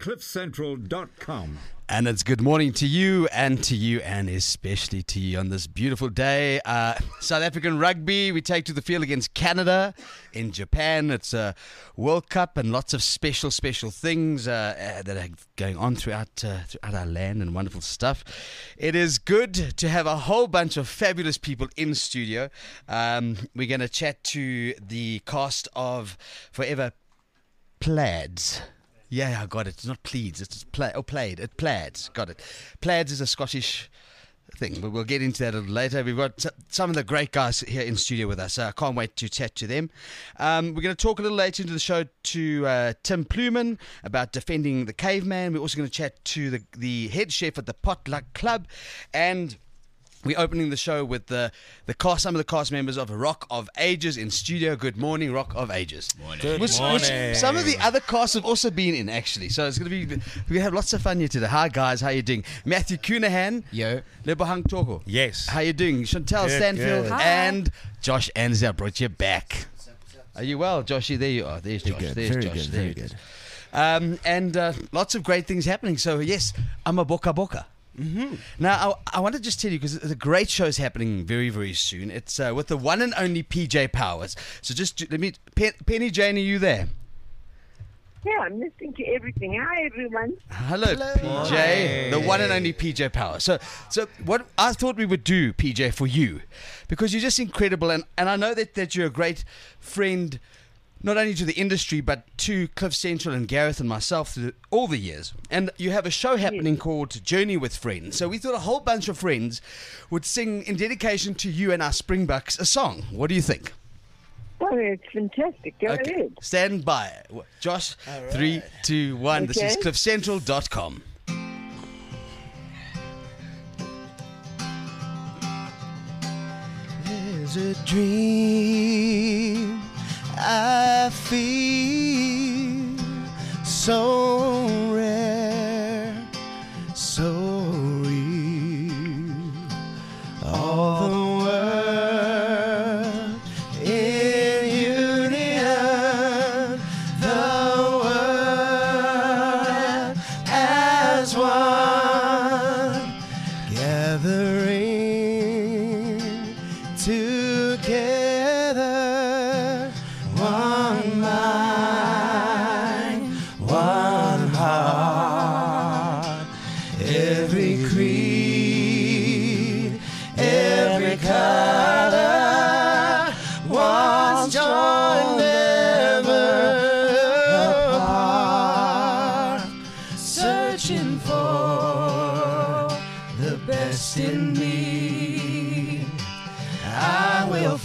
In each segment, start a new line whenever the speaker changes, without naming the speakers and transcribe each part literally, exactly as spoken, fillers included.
cliff central dot com.
And it's good morning to you and to you and especially to you on this beautiful day. Uh, South African rugby, we take to the field against Canada in Japan. It's a World Cup and lots of special, special things uh, uh, that are going on throughout, uh, throughout our land and wonderful stuff. It is good to have a whole bunch of fabulous people in studio. Um, we're going to chat to the cast of Forever Plaids. Yeah, I got it. It's not pleads. It's play. Oh, played. It plaids. Got it. Plaids is a Scottish thing, but we'll get into that a little later. We've got some of the great guys here in studio with us. So I can't wait to chat to them. Um, we're going to talk a little later into the show to uh, Tim Pluman about defending the caveman. We're also going to chat to the the head chef at the Potluck Club, and we're opening the show with the the cast, some of the cast members of Rock of Ages in studio. Good morning, Rock of Ages.
Morning.
Good which,
morning.
Which some of the other casts have also been in, actually. So it's going to be, we have lots of fun here today. Hi, guys. How you doing? Matthew Cunahan.
Yo.
Lebohang Toko.
Yes.
How you doing? Chantel
Good,
Stanfield.
good.
And Josh Anza brought you back. Are you well, Joshy? There you are. There's Josh.
Good.
There's
Very
Josh.
good.
There
Very
it is.
good.
Um, and uh, lots of great things happening. So, yes, I'm a Boka Boka. Mm-hmm. Now, I, I want to just tell you, because the great show's happening very, very soon. It's uh, with the one and only P J Powers. So just let me... Pen, Penny Jane, are you there?
Yeah, I'm listening to everything. Hi, everyone.
Hello, P J, the one and only P J Powers. So, so what I thought we would do, P J, for you, because you're just incredible, and, and I know that, that you're a great friend, not only to the industry, but to Cliff Central and Gareth and myself through all the years. And you have a show happening yes. called Journey with Friends. So we thought a whole bunch of friends would sing in dedication to you and our Springbucks a song. What do you think?
Oh, it's fantastic. Go
okay.
ahead.
Stand by. Josh, right. three, two, one.
Okay.
This is cliff central dot com.
There's a dream I feel so rare, so real. All the world in union, the world as one, gathering together. One mind, one heart, every creed, every color, once joined, never apart, searching for the best in me. I will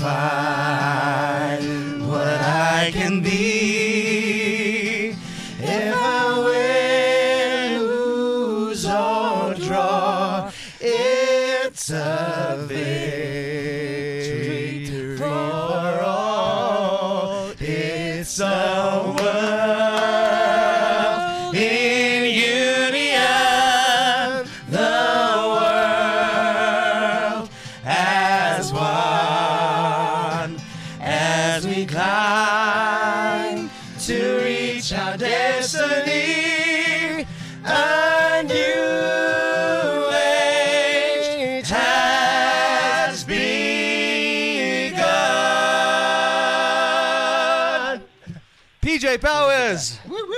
find what I can be. If I win, lose or draw, it's a victory for all. It's a world in union, the world as one, as we climb to reach our destiny. A new age has begun.
P J Powers.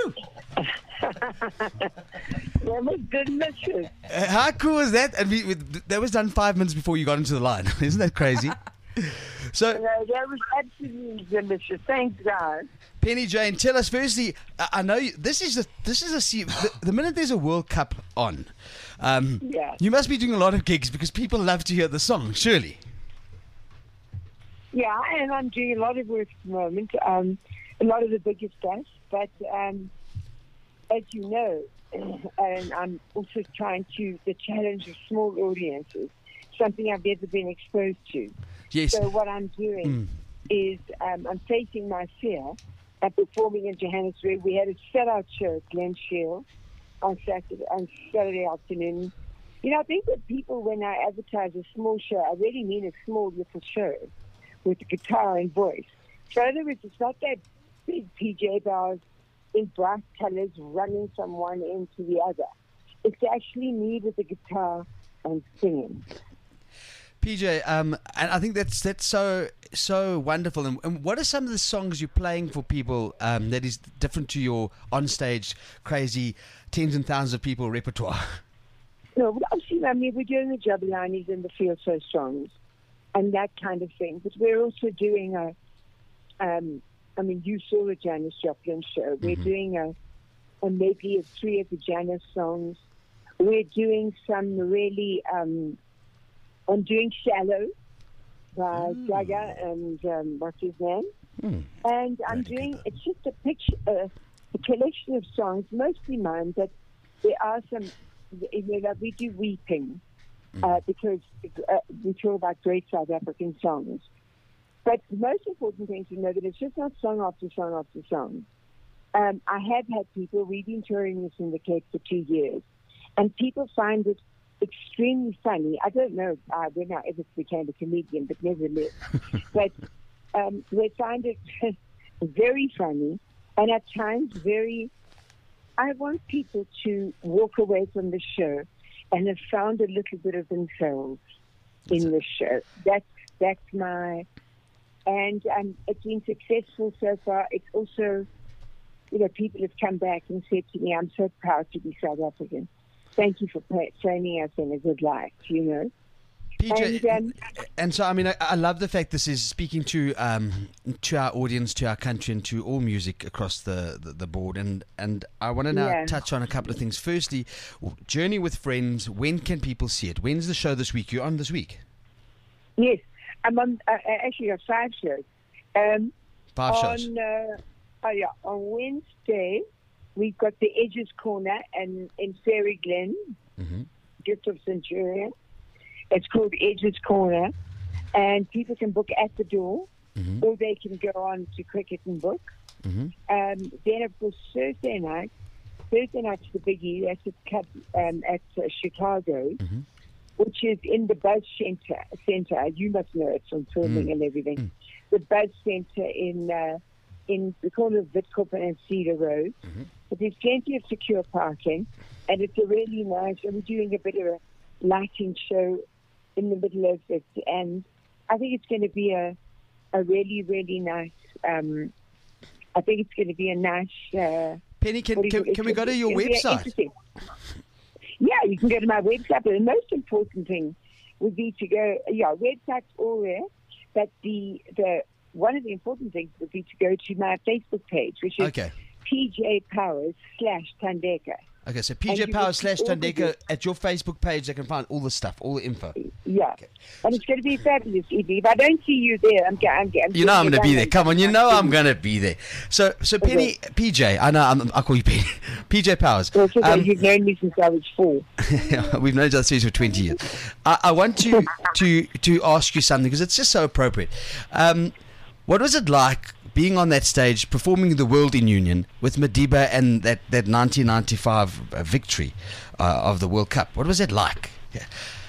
That was delicious.
Uh, How cool is that? And we, we, that was done five minutes before you got into the line. Isn't that crazy? So,
No, that was absolutely delicious. Thanks, guys.
Penny Jane, tell us firstly. I, I know you, this is a this is a se- the, the minute there's a World Cup on, um,
Yeah.
you must be doing a lot of gigs because people love to hear the song. Surely.
Yeah, and I'm doing a lot of work at the moment, um, a lot of the bigger stuff. But um, as you know, and I'm also trying to, the challenge of small audiences, something I've never been exposed to.
Yes.
So what I'm doing
Mm.
is um, I'm facing my fear at performing in Johannesburg. We had a sellout show at Glen Shield on Saturday, on Saturday afternoon. You know, I think that people, when I advertise a small show, I really mean a small little show with the guitar and voice. So in other words, it's not that big P J Powers in bright colors running from one end to the other. It's actually me with the guitar and singing.
P J, um, and I think that's that's so so wonderful. And, and what are some of the songs you're playing for people um, that is different to your onstage crazy tens and thousands of people repertoire?
No, well, obviously, I mean, we're doing the Jabulani's and the Feel So Strong and that kind of thing. But we're also doing a, um, I mean, you saw the Janis Joplin show. We're mm-hmm. doing a, a medley of three of the Janis songs. We're doing some really, um, I'm doing Shallow by mm. Jagger and um, what's his name? Mm. And I'm really doing, it's just a picture, uh, a collection of songs, mostly mine, but there are some, you know, we do Weeping mm. uh, because uh, we talk about great South African songs. But the most important thing to know that it's just not song after song after song. Um, I have had people, we've been touring this in the Cape for two years, and people find it extremely funny. I don't know uh, when I ever became a comedian, but nevertheless. but um, they find it very funny, and at times very... I want people to walk away from the show and have found a little bit of themselves in the show. That's, that's my... And um, it's been successful so far. It's also, you know, people have come back and said to me, I'm so proud to be South African. Thank you for training us in a good life, you know.
P J,
and, um,
and so, I mean, I, I love the fact this is speaking to um, to our audience, to our country, and to all music across the, the, the board. And, and I want to now
yeah.
touch on a couple of things. Firstly, Journey with Friends, when can people see it? When's the show this week? You're on this week?
Yes. I'm on, uh, actually got five shows. Um,
five
on,
shows?
Uh, oh, yeah. On Wednesday, we've got the Edges Corner and in Fairy Glen, mm-hmm. just of Centurion. It's called Edges Corner, and people can book at the door, mm-hmm. or they can go on to Cricket and book. Mm-hmm. Um, then, of course, Thursday night, Thursday night's the biggie. That's at, um, at uh, Chicago, mm-hmm. which is in the Buzz Center. Center. You must know it from filming mm. and everything. Mm. The Buzz Center in uh, in the corner of Witkoppen and Cedar Road. Mm-hmm. But there's plenty of secure parking, and it's a really nice. And we're doing a bit of a lighting show in the middle of it, and I think it's going to be a a really really nice. Um, I think it's going to be a nice. Uh,
Penny, can can, can we go to your website?
Yeah, you can go to my website, but the most important thing would be to go. Yeah, website's all there, but the the one of the important things would be to go to my Facebook page, which is
okay.
P J Powers slash Tandeka.
Okay, so P J Powers slash Tandeka at your Facebook page. They can find all the stuff, all the info.
Yeah,
okay.
And it's going to be fabulous, Evie. If I don't see you there, I'm going. I'm
you know I'm going to be there. Come on, you know I'm going to be there. So, so Penny,
okay.
P J, I know I'm, I call you Penny. P J Powers.
Well, so um, you've known me since I was four.
We've known each other for twenty years. I, I want to to to ask you something because it's just so appropriate. Um, what was it like being on that stage, performing the World in Union with Madiba and that, that nineteen ninety-five victory uh, of the World Cup? What was it like? Yeah.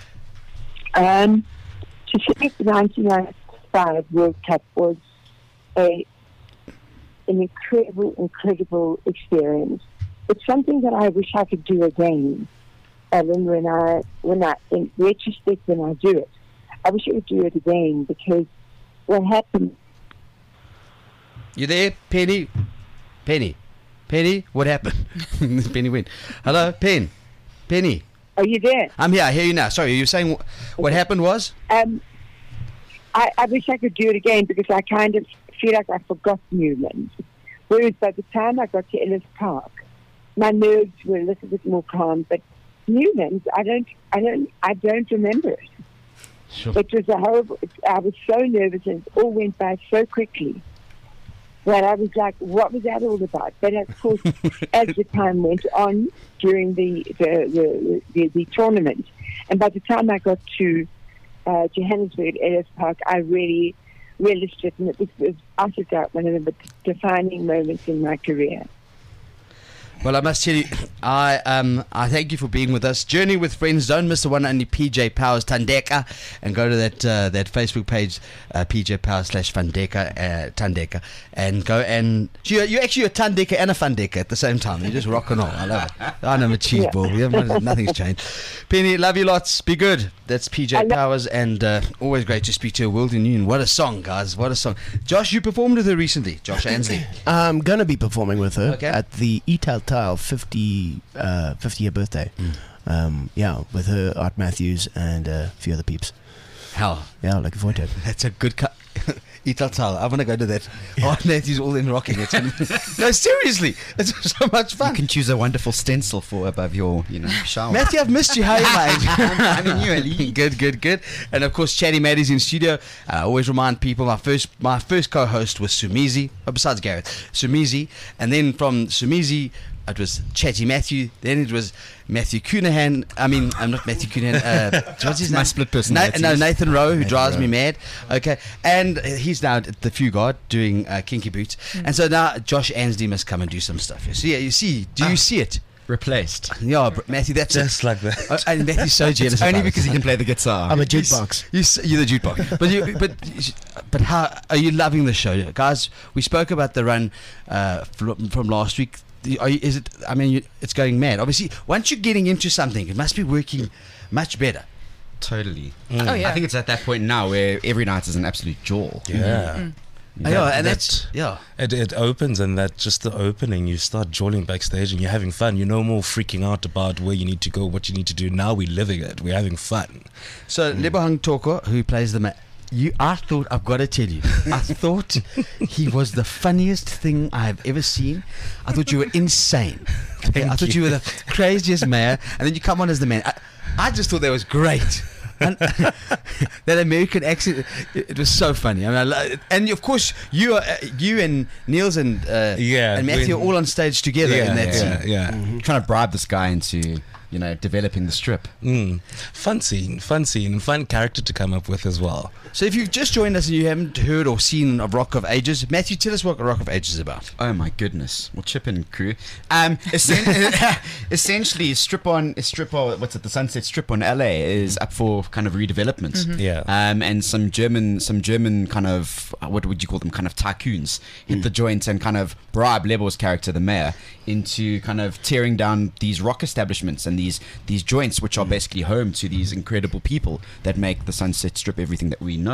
Um, to finish the nineteen ninety-five World Cup was a an incredible, incredible experience. It's something that I wish I could do again. And when I, when I, in retrospect, when I do it, I wish I could do it again because what happened.
You there, Penny? Penny? Penny? What happened? Penny went. Hello, Pen? Penny?
Are you there?
I'm here. I hear you now. Sorry, you were saying what, what happened was?
Um, I, I wish I could do it again because I kind of feel like I forgot Newlands. Whereas by the time I got to Ellis Park, my nerves were a little bit more calm. But Newlands, I don't, I don't, I don't remember it.
Sure.
It was a horrible. I was so nervous, and it all went by so quickly that I was like, what was that all about? But of course, as the time went on during the the, the, the, the tournament, and by the time I got to uh, Johannesburg, Ellis Park, I really realised it, and it was, was out of doubt one of the defining moments in my career.
Well, I must tell you, I um I thank you for being with us. Journey with Friends. Don't miss the one and only P J Powers Tandeka, and go to that uh, that Facebook page, uh, P J Powers slash Tandeka uh, Tandeka, and go and you you're actually a Tandeka and a Fundeka at the same time. You just rock and roll. I love it. I know I'm a cheese ball. We have, nothing's changed. Penny, love you lots. Be good. That's P J Powers, and uh, always great to speak to a world in union. What a song, guys! What a song. Josh, you performed with her recently. Josh Ansley.
I'm gonna be performing with her
Okay.
at the Etal Tile fifty uh, fifty year birthday.
Mm.
Um, yeah, with her, Art Matthews, and uh, a few other peeps.
Hell,
Yeah, looking forward to it.
that's a good cut. Ital I want to go to that. Oh, Matthew's all in rocking. It's gonna be, no, seriously, it's so much
You
fun.
can choose a wonderful stencil for above your, you know, shower.
Matthew, I've missed you. How are you, mate?
I mean, you, Ali.
Good, good, good. And of course, Chatty Maddie's in studio. I always remind people my first my first co-host was Sumizi, oh, besides Gareth, Sumizi, and then from Sumizi it was Chatty Matthew. Then it was Matthew Cunahan. I mean, I'm not Matthew Cunahan. Uh, what's his
My
name?
split
Na-
personalities.
no, Nathan Rowe, who
Nathan
drives
Rowe.
me mad. Okay, and he's now at the Fugard doing uh, Kinky Boots, and so now Josh Ansley must come and do some stuff. You see, you see, do you
Ah.
see it?
Replaced.
Yeah, br- Matthew, that's
Just
it.
like that.
Oh, and Matthew's so jealous.
Only
about it.
because he can play the guitar.
I'm a
You s-
jukebox.
You, s- you're the jukebox. but you, but but how are you loving the show, guys? We spoke about the run uh, from, from last week. The- Are you, is it? I mean, you, it's going mad. Obviously, once you're getting into something, it must be working much better.
Totally.
Oh, yeah.
I think it's at that point now where every night is an absolute jaw.
Yeah.
Oh, yeah, and
that's-
that's yeah.
It, it opens, and that just the opening, you start jolling backstage and you're having fun. You're no more freaking out about where you need to go, what you need to do. Now we're living it. We're having fun.
So Lebohang Toko, who plays the ma- you, I thought I've got to tell you, I thought he was the funniest thing I have ever seen. I thought you were insane. Okay, I thought you. were the craziest mayor, and then you come on as the man. I, I just thought that was great. And that American accent, it, it was so funny. I mean, I, lo- and of course you, are, uh, you and Niels and uh,
Yeah,
and Matthew are
when-
all on stage together in that
yeah,
scene.
yeah.
Trying to bribe this guy into, you know, developing the strip.
Mm. Fun scene, fun scene, and fun character to come up with as well.
So if you've just joined us and you haven't heard or seen of Rock of Ages, Matthew, tell us what Rock of Ages is about.
Oh my goodness! Well, chip in crew. Um, essen- essentially, strip on strip on what's it? The Sunset Strip on L A is up for kind of redevelopment.
Yeah.
Um, and some German, some German kind of what would you call them? Kind of tycoons hit the joint and kind of bribe Lebo's character, the mayor, into kind of tearing down these rock establishments and these these joints, which are basically home to these incredible people that make the Sunset Strip everything that we know.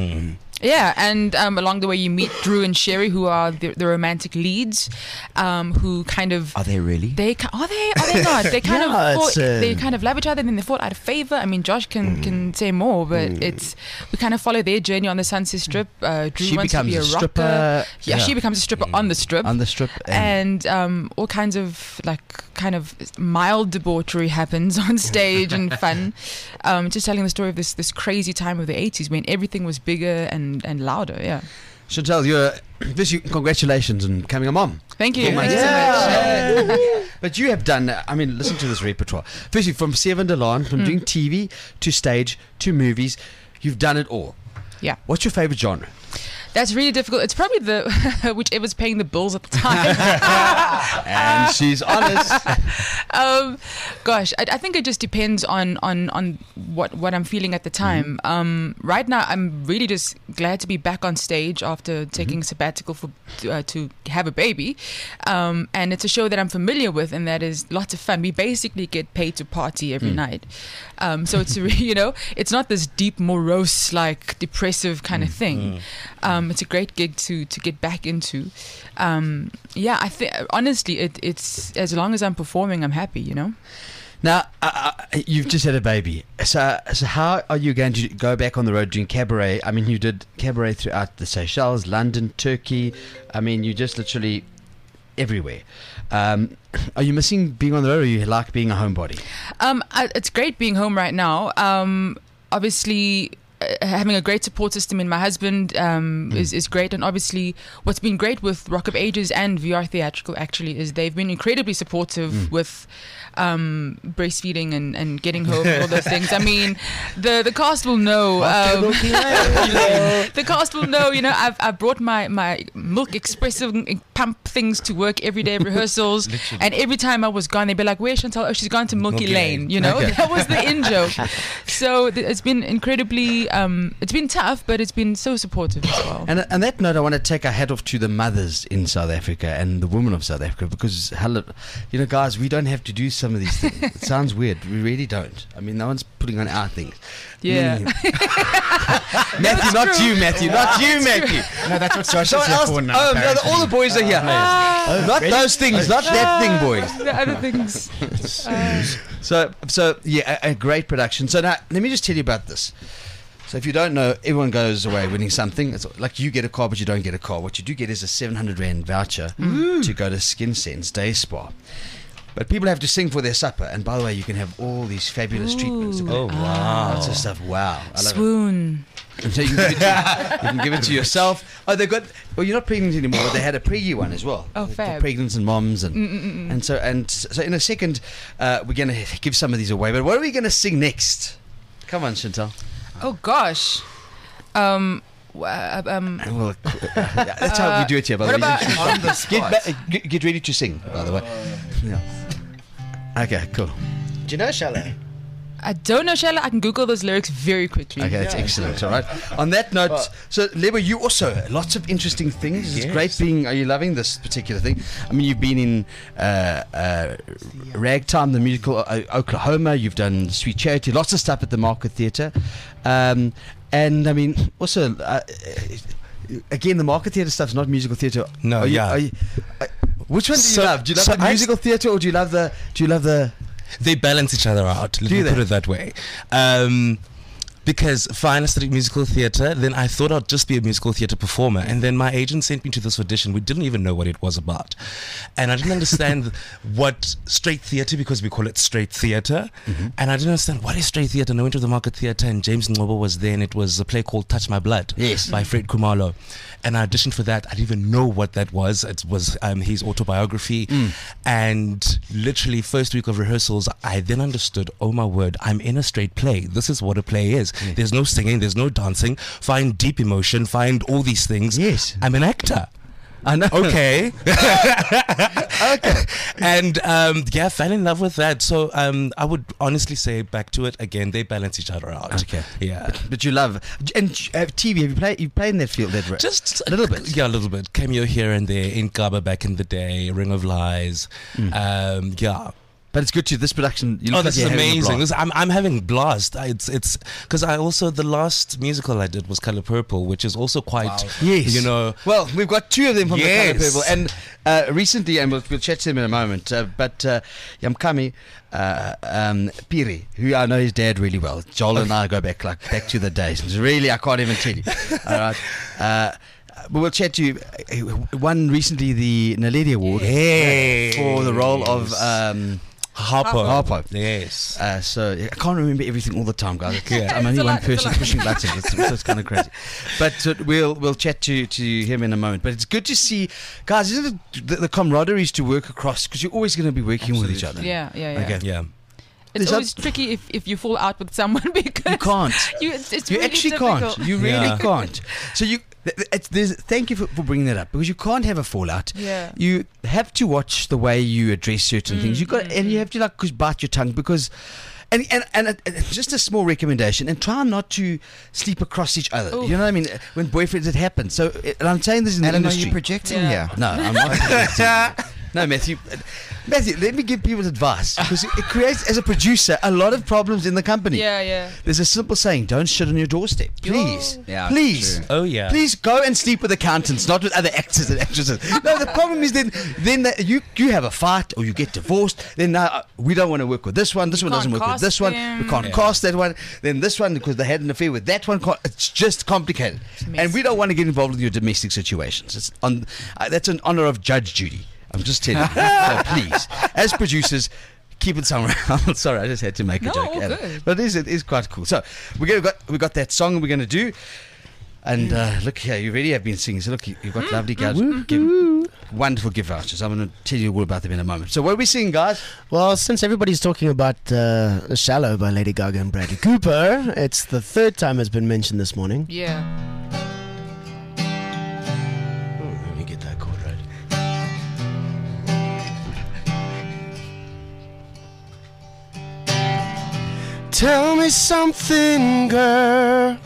Yeah, and um, along the way you meet Drew and Sherry, who are the, the romantic leads, um, who kind of
Are they really?
they ki- are they are they not? They kind
Yeah,
of fought,
it's, uh,
they kind of love each other, and then they fought out of favor. I mean, Josh can can say more, but it's we kind of follow their journey on the Sunset Strip. Uh, Drew
She
wants to
becomes
be a,
a
rocker.
stripper.
Yeah, she becomes a stripper on the strip.
On the strip. And
and um, all kinds of like kind of mild debauchery happens on stage and fun. Um, just telling the story of this this crazy time of the eighties when everything was bigger and, and louder. Yeah.
Chantal, you're, firstly, congratulations on becoming a mom.
Thank you.
Four months.
Thank you so much.
But you have done, uh, I mean, listen to this repertoire. Firstly, from Seven Delan, from doing T V to stage to movies, you've done it all.
Yeah.
What's your favorite genre?
That's really difficult. It's probably the whichever's paying the bills at the time.
And she's honest.
um, gosh, I, I think it just depends on on on what what I'm feeling at the time. Um, right now, I'm really just glad to be back on stage after taking sabbatical for uh, to have a baby, um, and it's a show that I'm familiar with, and that is lots of fun. We basically get paid to party every night, um, so it's a re- you know it's not this deep morose like depressive kind of thing. Um, it's a great gig to to get back into. Um, yeah, I think honestly, it, it's as long as I'm performing, I'm happy. You know.
Now, uh, uh, you've just had a baby. So, so how are you going to go back on the road doing cabaret? I mean, you did cabaret throughout the Seychelles, London, Turkey. I mean, you just literally everywhere. Um, are you missing being on the road, or you like being a homebody?
Um, I, it's great being home right now. Um, obviously, uh, having a great support system in my husband um, mm. is, is great. And obviously, what's been great with Rock of Ages and V R Theatrical actually is they've been incredibly supportive mm. with um, breastfeeding and, and getting home and all those things. I mean, the, the cast will know. Um, the cast will know, you know, I've, I brought my, my milk expressive pump things to work every day at rehearsals. And every time I was gone, they'd be like, where's Chantal? Oh, she's gone to Milky, Milky Lane. Lane. You know, okay. That was the in joke. So th- it's been incredibly, um, it's been tough, but it's been so supportive as well.
And on that note, I want to take a hat off to the mothers in South Africa and the women of South Africa because, hello, you know, guys, we don't have to do some of these things. It sounds weird. We really don't. I mean, no one's putting on our things.
Yeah.
Mm. Matthew, not you, Matthew. Not you, Matthew.
No, that's what Sasha's here for now.
Oh, no, the, all the boys are here.
Uh,
oh, not really? Those things, not that thing, boys.
The other things. Uh,
so, so yeah, a, a great production. So now, let me just tell you about this. So if you don't know, everyone goes away winning something. It's like you get a car, but you don't get a car. What you do get is a seven hundred rand voucher mm. to go to Skin Sense Day Spa. But people have to sing for their supper. And by the way, you can have all these fabulous
Ooh.
treatments.
Oh, wow.
Lots of stuff. Wow. I love
Swoon.
It. And so you can, give it to, you can give it to yourself. Oh, they've got, well, you're not pregnant anymore, but they had a preggy one as well.
Oh,
for
fab.
pregnants and moms. And,
Mm-mm-mm.
and so and so in a second, uh, we're going to give some of these away. But what are we going to sing next? Come on, Chantal.
Oh, gosh. Um... Uh, um,
well, that's how we do it here. By
what
the way.
about
On the spot.
Get, ba- get, get ready to sing. By the way. Yeah. Okay. Cool.
Do you know Shala?
I don't know, Shella. I can Google those lyrics very quickly.
Okay, that's excellent. All right. On that note, so Lebo, you also lots of interesting things. It's
Yes.
great being. Are you loving this particular thing? I mean, you've been in uh, uh, Ragtime, the musical, uh, Oklahoma. You've done Sweet Charity, lots of stuff at the Market Theatre, um, and I mean, also. Uh, Again, the Market Theatre stuff's not musical theatre.
No,
are you,
yeah.
Are you, uh, which one do you
So-
love? Do you love
so
the
I-
musical theatre or do you love the? Do you love the?
They balance each other out. Let
Do
me
they?
put it that way. Um, because fine, I studied musical theatre. Then I thought I'd just be a musical theatre performer. And then my agent sent me to this audition. We didn't even know what it was about. And I didn't understand what straight theatre, because we call it straight theatre.
Mm-hmm.
And I didn't understand what is straight theatre. And I went to the Market Theatre and James Ngobo was there. And it was a play called Touch My Blood
Yes.
by Fred Kumalo. And I auditioned for that. I didn't even know what that was. It was um, his autobiography.
Mm.
And literally first week of rehearsals, I then understood, oh my word, I'm in a straight play. This is what a play is.
Mm.
There's no singing, there's no dancing. Find deep emotion, find all these things.
Yes.
I'm an actor.
I know.
Okay.
Okay.
And um, yeah, fell in love with that. So um, I would honestly say, back to it again, they balance each other out.
Okay.
Yeah.
But you love and uh, T V. Have you played? You played in that field, that ra-
Just
a little bit.
Yeah, a little bit. Cameo here and there. In Gaba back in the day. Ring of Lies.
Mm.
Um, yeah.
But it's good to this production. You look
Oh,
like
this is
you're having a
amazing!
blast.
This, I'm I'm having blast. I- It's it's because I also the last musical I did was Color Purple, which is also quite
Yes.
you know.
Well, we've got two of them from
Yes.
the Colour Purple, and uh, recently, and we'll, we'll chat to them in a moment. Uh, but uh, Yamkami uh, um, Piri, who I know his dad really well. Joel and I go back like back to the days. It's really, I can't even tell you. All right. Uh, but we'll chat to you. Uh, Won recently the Naledi Award
Yes.
for the role of um,
Harpo.
Harpo.
Yes.
Uh, so I can't remember everything all the time, guys.
Yeah.
I'm only
It's a
one
lot, it's a
person
lot.
pushing buttons. It's, it's, it's kind of crazy. But uh, we'll we'll chat to, to him in a moment. But it's good to see, guys. Isn't it the, the camaraderie is to work across, because you're always going to be working with each other.
Yeah, yeah, yeah.
Okay.
Yeah.
It's
There's
always
up-
tricky if, if you fall out with someone because
You can't.
You, it's, it's
You
really
actually
difficult.
can't. You really
Yeah.
can't. So you. th- th- It's, there's, thank you for, for bringing that up, because you can't have a fallout.
Yeah.
You have to watch the way you address certain
Mm,
things. You got,
mm,
and you
mm.
have to like 'cause bite your tongue, because. And and, and uh, just a small recommendation, and try not to sleep across each other.
Ooh.
You know what I mean? When boyfriends, it happens. So, uh, and I'm saying this in the
Alan, are
industry.
you projecting
Yeah.
here?
No, I'm not. projecting. No, Matthew. uh, Matthew, let me give people advice, because it, it creates, as a producer, a lot of problems in the company.
Yeah, yeah.
There's a simple saying: don't shit on your doorstep, please.
Yeah,
please.
true.
Oh yeah.
Please go and sleep with accountants, not with other actors and actresses. No, the problem is then then that you you have a fight or you get divorced. Then now uh, we don't want to work with this one. This
You
one doesn't
can't
work with
cast
this one.
them.
We can't
Yeah.
cast that one. Then this one, because they had an affair with that one. Can't- It's just complicated, and we don't want to get involved with your domestic situations. It's on uh, that's an honor of Judge Judy. I'm just telling you. So please, as producers, keep it somewhere else. Sorry, I just had to make a
No,
joke.
all
at it.
good.
But it is, it is quite cool. So we got, got we got that song we're going to do. And uh, look here, you already have been singing. So look, you- you've got lovely guys. Give, wonderful gift vouchers. I'm going to tell you all about them in a moment. So what are we singing, guys?
Well, since everybody's talking about uh, Shallow by Lady Gaga and Bradley Cooper, it's the third time it's been mentioned this morning.
Yeah.
Oh, let me get that chord right. Tell me something, girl.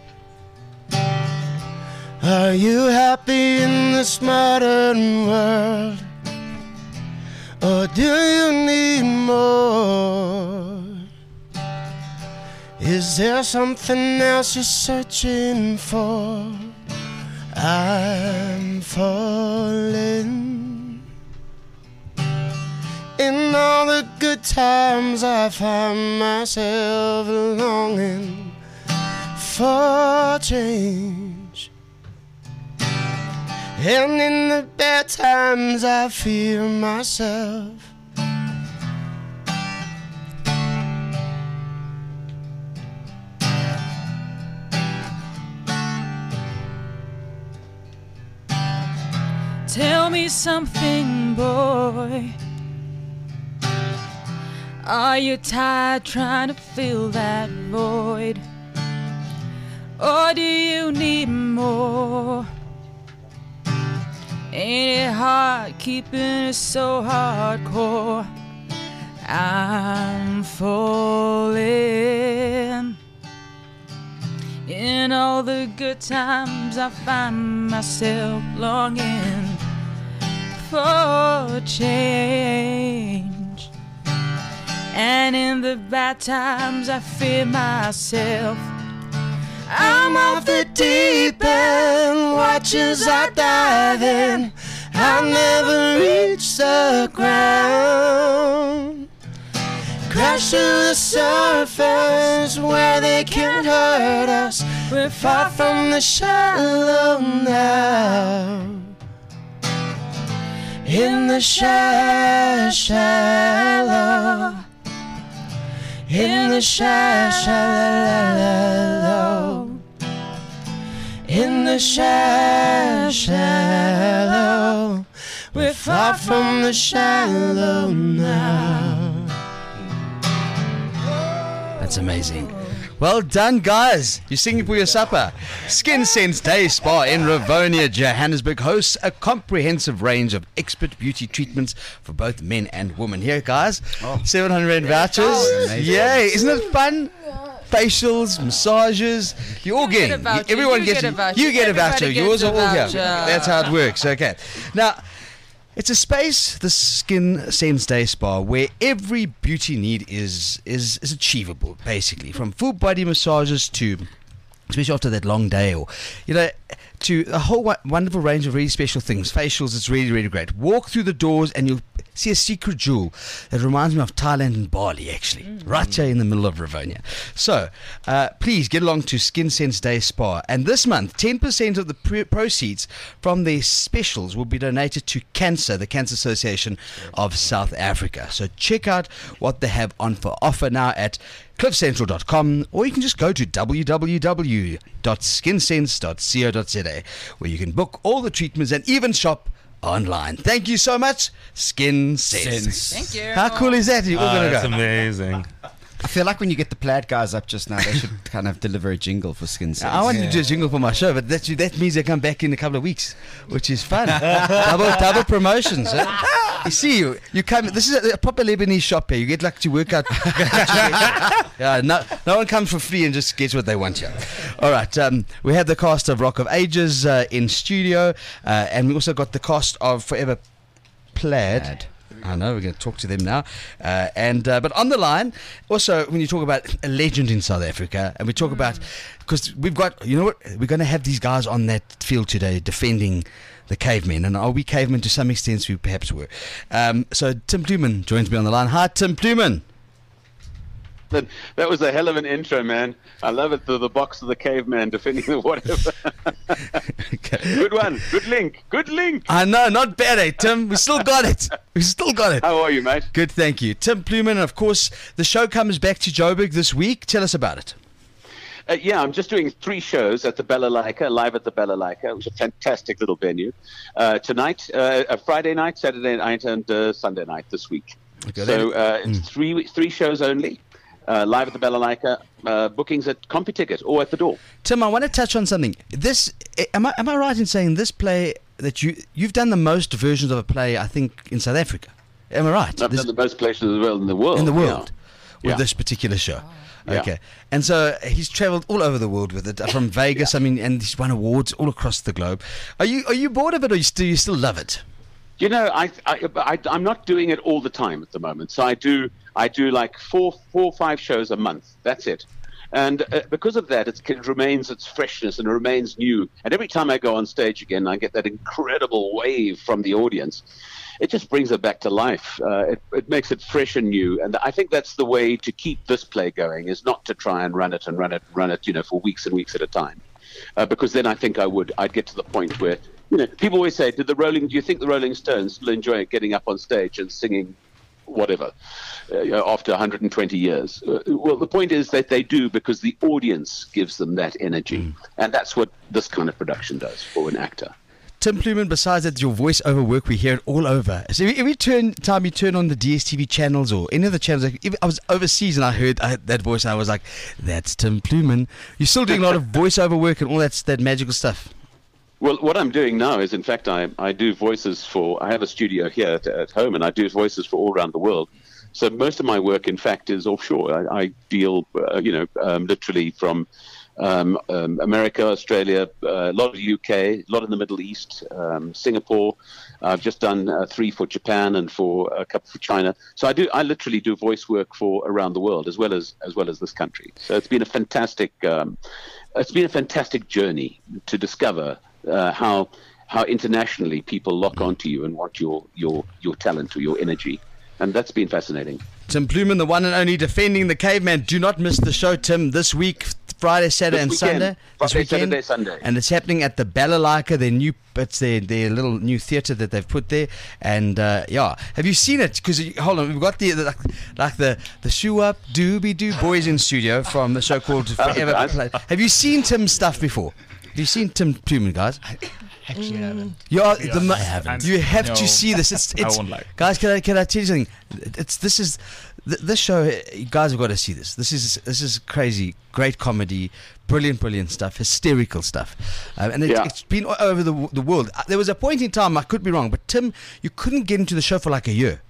Are you happy in this modern world? Or do you need more? Is there something else you're searching for? I'm falling. In all the good times I find myself longing for change. And in the bad times I fear myself.
Tell me something, boy. Are you tired trying to fill that void? Or do you need more? Ain't it hard keeping it so hardcore? I'm falling. In all the good times I find myself longing for change. And in the bad times I fear myself. I'm off the deep end, watch as I dive in. I'll never reach the ground. Crash to the surface where they can't hurt us. We're far from the shallow now. In the shallow, shallow. In the shallow, shallow. In the shallow, shallow. We're far from the shallow now.
That's amazing. Well done, guys. You're singing for your supper. Skin Sense Day Spa in Rivonia, Johannesburg hosts a comprehensive range of expert beauty treatments for both men and women. Here, guys, seven hundred rand vouchers.
Amazing.
Yay, isn't it fun? Facials, massages, you all
get
get,
a voucher,
everyone
you
gets
get a voucher,
you get a voucher.
everybody
Yours
gets
are
a
all here.
voucher.
That's how it works. Okay. Now, it's a space, the Skin Sense Day Spa, where every beauty need is is is achievable, basically, from full body massages to, especially after that long day, or you know, to a whole wo- wonderful range of really special things. Facials, it's really really great. Walk through the doors and you'll see a secret jewel that reminds me of Thailand and Bali, actually, right here in the middle of Rivonia. So, uh, please get along to Skin Sense Day Spa. And this month, ten percent of the pre- proceeds from their specials will be donated to Cancer, the Cancer Association of South Africa. So, check out what they have on for offer now at cliff central dot com, or you can just go to w w w dot skin sense dot co dot z a, where you can book all the treatments and even shop online. Thank you so much, Skin Sense.
Thank you.
How cool is that? You're all
Oh,
gonna
that's
go.
amazing.
I feel like when you get the plaid guys up just now, they should kind of deliver a jingle for Skin Sense.
I wanted to do a jingle for my show, but that that means they come back in a couple of weeks, which is fun. double double promotions. Huh? You see, you you come. This is a, a proper Lebanese shop here. You get like to work out. Yeah, no, no one comes for free and just gets what they want here. All right, um, we have the cast of Rock of Ages uh, in studio, uh, and we also got the cast of Forever Plaid.
Plaid.
I know, we're going to talk to them now. Uh, and uh, But on the line, also, when you talk about a legend in South Africa, and we talk about, because we've got, you know what, we're going to have these guys on that field today defending the cavemen. And are we cavemen to some extent? We perhaps were. Um, so Tim Pluman joins me on the line. Hi, Tim Pluman.
That, that was a hell of an intro, man. I love it. The, the box of the caveman defending the whatever.
Okay.
Good one. Good link. Good link.
I know, not bad, eh, Tim? We still got it. We still got it.
How are you, mate?
Good, thank you. Tim Plewman, of course, the show comes back to Joburg this week. Tell us about it.
Uh, yeah, I'm just doing three shows at the Balalaika, live at the Balalaika, which is a fantastic little venue. Uh, tonight, uh, a Friday night, Saturday night, and uh, Sunday night this week.
Okay,
so uh, it's
Mm.
three three shows only, uh, live at the Balalaika. Uh, bookings at CompuTicket or at the door.
Tim, I want to touch on something. This am I am I right in saying this play that you you've done the most versions of a play, I think, in South Africa? Am I right?
I've
This-
done the most places as well in the world.
in the
yeah.
world with
Yeah.
this particular show.
Yeah.
Okay. And so he's traveled all over the world with it, from Vegas, I mean, and he's won awards all across the globe. Are you are you bored of it, or you still you still love it?
You know, I, I, I, I'm not doing it all the time at the moment. So I do, I do like four, four, or five shows a month. That's it. And uh, because of that, it's, it remains its freshness and it remains new. And every time I go on stage again, I get that incredible wave from the audience. It just brings it back to life. Uh, it, it makes it fresh and new. And I think that's the way to keep this play going, is not to try and run it and run it and run it, you know, for weeks and weeks at a time. Uh, because then I think I would, I'd get to the point where, you know, people always say, "Did the Rolling? Do you think the Rolling Stones still enjoy getting up on stage and singing, whatever, uh, you know, after one hundred twenty years?" Uh, well, the point is that they do because the audience gives them that energy,
Mm.
and that's what this kind of production does for an actor.
Tim Plewman, besides that, your voice-over work, we hear it all over. So every, every turn, time you turn on the D S T V channels or any of the channels, like, if I was overseas and I heard, I heard that voice, I was like, that's Tim Plewman. You're still doing a lot of voice-over work and all that, that magical stuff.
Well, what I'm doing now is, in fact, I, I do voices for, I have a studio here at, at home, and I do voices for all around the world. So most of my work, in fact, is offshore. I, I deal, uh, you know, um, literally from um, um, America, Australia, uh, a lot of the U K, a lot in the Middle East, um, Singapore. I've just done uh, three for Japan and for a couple for China. So I do, I literally do voice work for around the world, as well as as well as this country. So it's been a fantastic, um, it's been a fantastic journey to discover uh, how how internationally people lock onto you and want your your your talent or your energy, and that's been fascinating.
Tim Plewman, the one and only defending the caveman. Do not miss the show, Tim, this week, Friday, Saturday,
This
and
weekend.
Sunday. This
Friday,
weekend.
Saturday, Sunday.
And it's happening at the Balalaika, their new, it's their, their little new theatre that they've put there. And uh, yeah, have you seen it? Because hold on, we've got the, the like, like the the shoe up doobie doo boys in studio from the show called Forever
nice.
Play. Have you seen Tim's stuff before? Have you seen Tim Plewman, guys?
Actually, I haven't.
You are
Yeah,
the mo-
I haven't.
You have
No.
to see this. It's,
I
it's
won't lie.
guys. Can I can I tell you something? It's this is th- this show. You guys have got to see this. This is this is crazy. Great comedy, brilliant, brilliant stuff, hysterical stuff, um, and it,
Yeah.
it's been all over the the world. Uh, There was a point in time, I could be wrong, but Tim, you couldn't get into the show for like a year.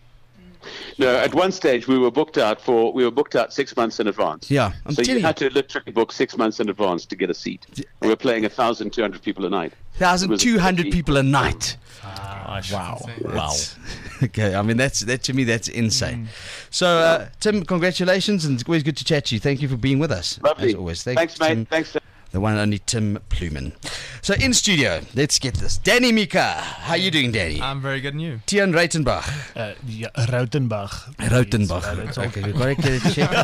No, at one stage we were booked out for we were booked out six months in advance.
Yeah, I'm
so you
telling you.
had to literally book six months in advance to get a seat. We were playing a thousand two hundred people a night.
Thousand two hundred
It was-
people a night.
Wow. Wow.
Okay, I mean that's that to me that's insane. So uh, Tim, congratulations, and it's always good to chat to you. Thank you for being with us.
Lovely.
As always. Thank
Thanks, mate.
Tim,
Thanks.
the one and only Tim Plewman. So in studio, let's get this. Danny Mika, how you doing, Danny?
I'm very good and you.
Tian Reitenbach.
Uh, yeah, Rautenbach.
Rautenbach.
Uh, that's all.
Okay, we gotta get it checked.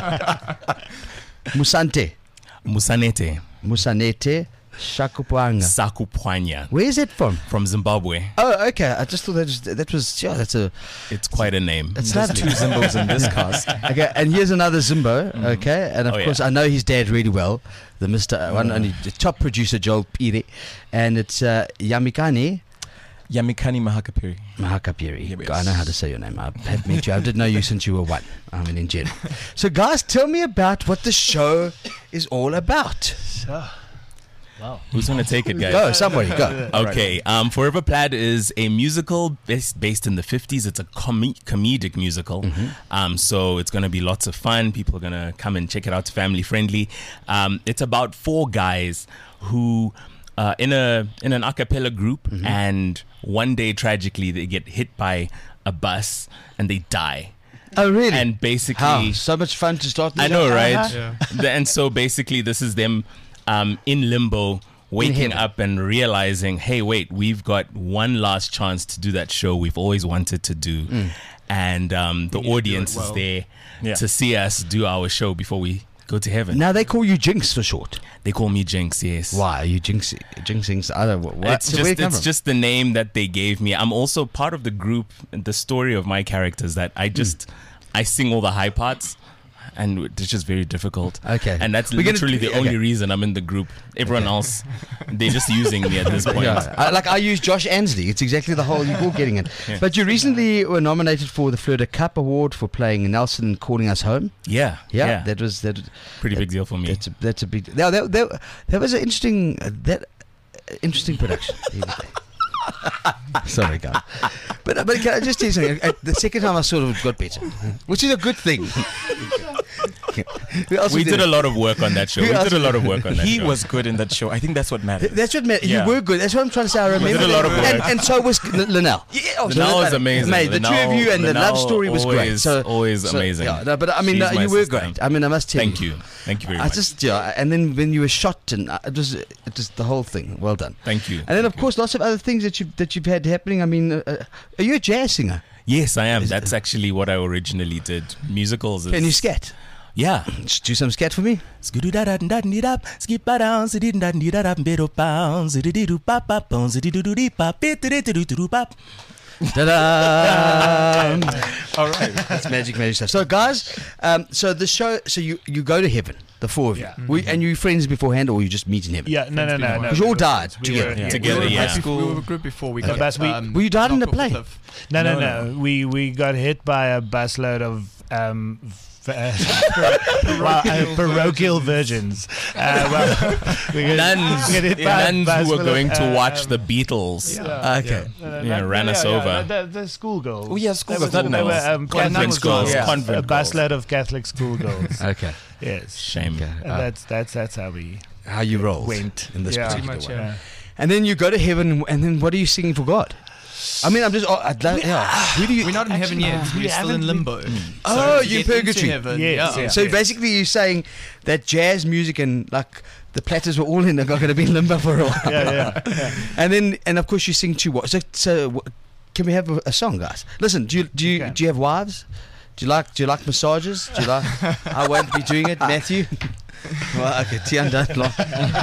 Musante.
Musanete,
Musanete Shakupwanga.
Sakupwanya,
Where is it from?
from Zimbabwe.
Oh, okay. I just thought that was, that was yeah, that's a
It's quite a name.
It's
There's
lovely.
two Zimbos in this cast.
okay. And here's another Zimbo. Okay, and of
Oh, yeah.
course I know his dad really well, the Mister uh, one only the top producer Joel Pire, and it's uh, Yamikani
Yamikani Mahakapiri.
Mahakapiri.
Yes.
I know how to say your name. I've had met you. I didn't know you since you were one. I mean, in general. So, guys, tell me about what the show is all about.
So, wow.
Who's going to take it, guys?
Go, somebody, go.
Okay, um, Forever Plaid is a musical based, based in the fifties. It's a com- comedic musical. Um, so it's going to be lots of fun. People are going to come and check it out. It's family friendly. Um, it's about four guys who, uh, in a in an a cappella group, and one day tragically they get hit by a bus and they die.
Oh, really?
And basically,
How? So much fun to start the
I
show.
know, right?
Yeah.
The- and so basically, this is them um, in limbo, waking
heaven.
up and realizing, hey, wait, we've got one last chance to do that show we've always wanted to do.
Mm.
And um, the
need to do it
audience
well.
is there
Yeah.
to see us do our show before we go to heaven.
Now they call you Jinx for short.
They call me Jinx, yes.
Why are you jinxing? Jinxing? I don't know. What?
It's
So where
just
it come
it's
from?
just the name that they gave me. I'm also part of the group. The story of my characters that I just I sing all the high parts, and it's just very difficult.
Okay.
And that's
We're gonna-
literally the
okay.
only reason I'm in the group. Everyone else, they're just using me at this point.
Yeah, I, like I use Josh Ansley. It's exactly the whole. You're all getting it.
Yeah.
But you recently were nominated for the Florida Cup Award for playing Nelson Calling Us Home.
Yeah,
Yeah,
yeah.
that was that.
Pretty big deal for me.
That's a, that's a big. Now that, that that was an interesting uh, that uh, interesting production. Sorry, guys. But but can I just tell you something? Uh, The second time I sort of got better, which is a good thing. Who else
We
was
did
there?
a lot of work on that show.
Who
We
else
did a
was
lot of
there?
work on that
He
show.
was good in that show. I think that's what matters.
That's what meant.
Yeah.
You were good. That's what I'm trying to say. I remember.
did a lot of
that.
work.
And, and so was L- Linnell. Yeah, oh, so
Linnell
that-
was amazing.
Mate, the two of
Linnell-
you and the love
Linnell
story was great.
always-
So
always
so,
amazing.
Yeah, no, but I mean,
She's
uh,
my
you were
sister.
great. I mean, I must tell
Thank
you.
you. Thank you very
I
much.
just yeah, and then when you were shot and uh, it was it was the whole thing. Well done.
Thank you.
And then of course lots of other things that you that you've had happening. I mean, uh, uh, are you a jazz singer?
Yes, I am.
Is-
That's actually what I originally did. Musicals. Is,
Can you scat?
Yeah.
Just do some scat for me.
Skip a down, sit down, did up, bit of pounds, did do pop up, bones, did do do pop, bit do pop.
Ta-da!
All right.
That's magic, magic stuff. So, guys, um, so the show, so you, you go to heaven, the four of you.
Yeah.
We, and you friends beforehand, or you just meet in heaven?
Yeah, no, no, no, no.
Because you all died
We
together.
were-
Yeah.
Together,
we were
yeah.
high school.
We were a group before we
The
got.
bus- we-
um,
Well, you died in
knocked
the
off
plane.
cliff.
No, no,
No,
no. We we got hit by a busload of um, v- uh, well, uh, parochial virgins. Uh, well, we got,
Nuns,
we got hit by a
nuns
bus
who were
full
going
of,
to watch
um,
the Beatles.
Yeah.
Okay.
No, no,
Yeah,
not-
ran
no,
us
yeah,
over.
The, the schoolgirls.
Oh, yeah, school
They
girls,
were-
not
they were,
nuns.
um,
Convent
Catholic
girls,
yeah.
convent
A busload of Catholic schoolgirls.
Okay.
Yes.
Shame.
Okay.
And
Uh,
that's that's that's how we
how you roll
went.
in this
Yeah.
particular
Pretty
one.
much,
Yeah.
And then you go to heaven, and then what are you singing for God? I mean, I'm just. Oh, I'd love, yeah. Who do you?
We're not in heaven yet.
we
We're still in
haven't-
limbo.
Oh,
to
you're in
get into
purgatory.
heaven,
Yes,
yeah.
yes.
So basically, you're saying that jazz music and like the Platters were all in. They're going to be in limbo for a while.
Yeah, yeah, yeah.
And then, and of course, you sing to what? So, so wh- can we have a, a song, guys? Listen, do you do you
Okay.
do you have wives? Do you like do you like massages? Do you like? I won't be doing it, Matthew. Well, okay, Tian don't like.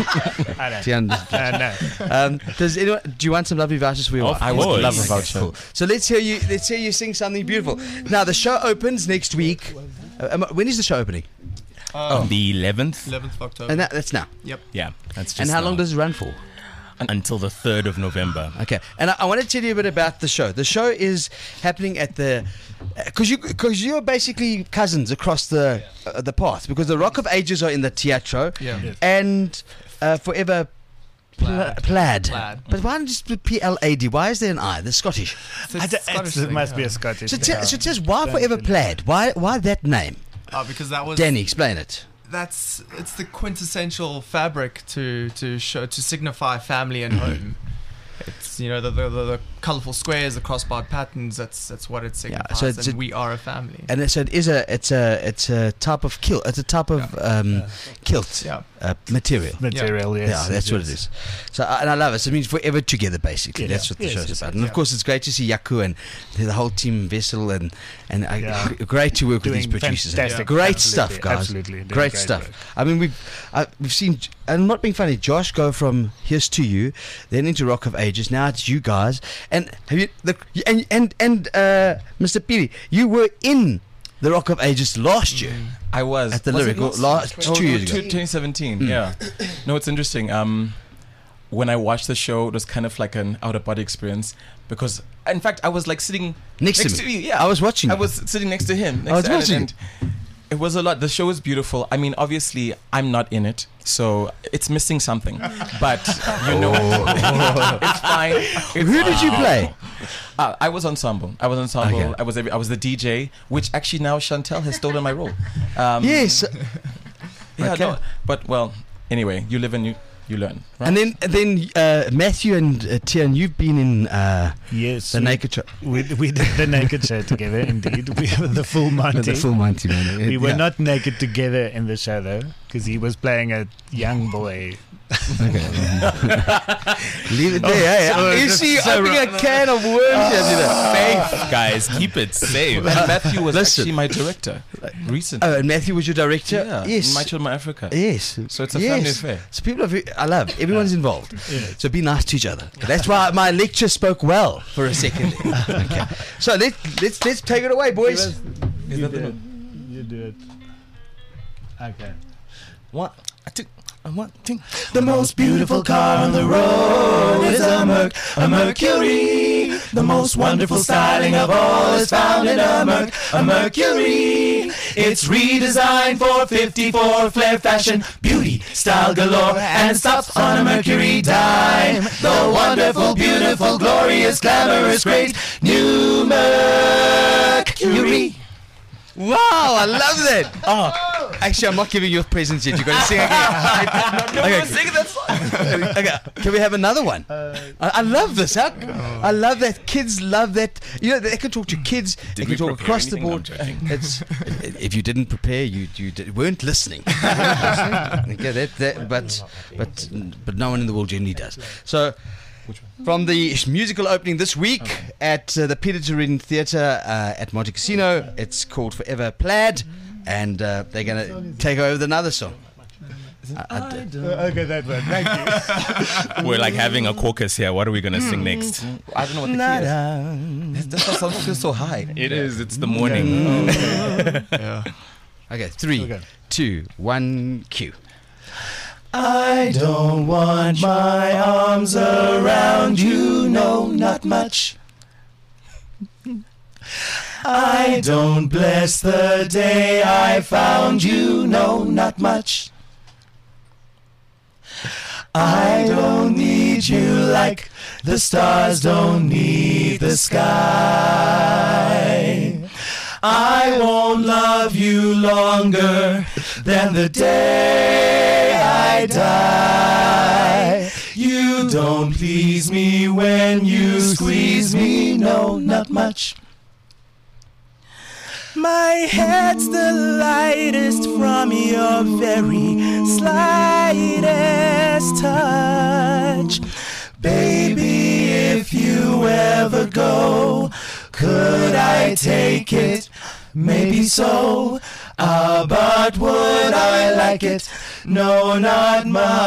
I know.
Tian.
Uh, no.
Um, does anyone? Do you want some lovely vouchers for your
Of
wife?
I would
course.
love a
Okay,
voucher.
cool. So let's hear you. Let's hear you sing something beautiful. Now the show opens next week. Uh, um, when is the show opening?
Um,
The eleventh.
eleventh of October.
And that, that's now.
Yeah, that's just
And how long
now.
does it run for?
Until the third of November.
Okay, and I, I want to tell you a bit about the show. The show is happening at the because you because you're basically cousins across the uh, the path because the Rock of Ages are in the Teatro
Yeah.
Yes.
and uh, Forever Pla-
Plaid.
Plaid.
Plaid.
But why not just put P L A D? Why is there an I? The Scottish.
It's a
I don't-
Scottish
it's- it
thing,
must be
yeah.
a Scottish.
So,
thing.
t- so just why
Don't
Forever
you know?
Plaid? Why why that name?
Oh, because that was
Danny, explain it.
that's it's the quintessential fabric to to show to signify family and home. It's you know the the, the, the colorful squares, the crossbarred patterns. That's that's what it signifies.
so it's
and
a-
we are a family.
And so it is a it's a it's a type of kilt. It's a type of um, kilt
Yeah.
uh, material.
Material, yes.
Yeah, that's what it is. So, uh, and I love it. So it means forever together, basically.
Yeah.
That's what the
Yes,
show's
yes,
about.
yes,
And of
yeah.
course, it's great to see Yaku and the whole team Vessel and and uh,
Yeah.
g- great to work with these
Doing
producers.
fantastic.
Great
Absolutely,
stuff, guys.
absolutely. Doing
Great
great
stuff.
work.
I mean, we've uh, we've seen, and I'm not being funny. Josh go from Here's to You, then into Rock of Ages. Now it's you guys. And have you the and and and uh, Mister Piri, you were in the Rock of Ages last year.
I was
At the
was it
Lyric,
last-
last-
oh,
two
no,
years ago.
two- twenty seventeen.
Mm.
Yeah. No, it's interesting. Um, when I watched the show, it was kind of like an out of body experience because, in fact, I was like sitting
Next,
next
to me.
you. Yeah,
I was watching.
I
you.
was sitting next to him. Next
I was
to Alan,
watching
and it was a lot. The show is beautiful. I mean, obviously, I'm not in it, so it's missing something. But you know, it's fine. It's
Who did you
fine.
play?
Uh, I was ensemble. I was ensemble.
Okay.
I was every, I was the D J, which actually now Chantel has stolen my role. Um,
Yes.
Yeah.
Okay.
No, but well, anyway, you live and you you learn. Right?
And then, then uh, Matthew and uh, Tian, you've been in uh,
Yes.
the
we,
Naked Show.
we, we did the naked show together, indeed. We were the full Monty.
The full Monty, man.
We were
Yeah.
not naked together in the show, though, because he was playing a young boy.
Leave it there.
So
you
it's
see,
so
opening a can of worms.
Safe, guys. Keep it safe.
And Matthew was
Listen.
actually my director recently.
Oh, and Matthew was your director?
yeah,
Yes.
in My Children Africa.
Yes.
So it's a
yes.
family affair.
So people are, I love, everyone's involved. So be nice to each other. That's why my lecture spoke well for a second. Okay. So let, let's let's take it away, boys.
Is
You
that the
do it. You do it. Okay.
What? I took. I want to.
The most beautiful car on the road is a Merc, a Mercury. The most wonderful styling of all is found in a Merc, a Mercury. It's redesigned for fifty-four flair fashion, beauty, style galore, and it stops on a Mercury dime. The wonderful, beautiful, glorious, glamorous, great new Mercury.
Wow, I love that. Oh, actually, I'm not giving you a present yet. You've got to sing again. Okay.
Sing that song.
Okay, can we have another one? I, I love this. How, I love that. Kids love that. You know, they can talk to kids. they
we
can talk
prepare
across the
anything?
board.
No, I'm joking.
It's, if you didn't prepare, you you did, weren't listening. Okay, that, that, but but but no one in the world generally does. So. From the musical opening this week at uh, the Peter Turin Theatre uh, at Monte Casino, it's called Forever Plaid, and uh, they're going to take over with another song. I, I d-
Okay, that one. Thank you.
We're like having a caucus here. What are we gonna sing next?
I don't know what the key is. This song feels so high.
It is. It's the morning.
okay, three,
Okay.
two, one, cue.
I don't want my arms around you, no, not much. I don't bless the day I found you, no, not much. I don't need you like the stars don't need the sky. I won't love you longer than the day I die. You don't please me when you squeeze me, no, not much. My head's the lightest from your very slightest touch. Baby, if you ever go, could I take it? Maybe so. Ah, but would I like it? No, not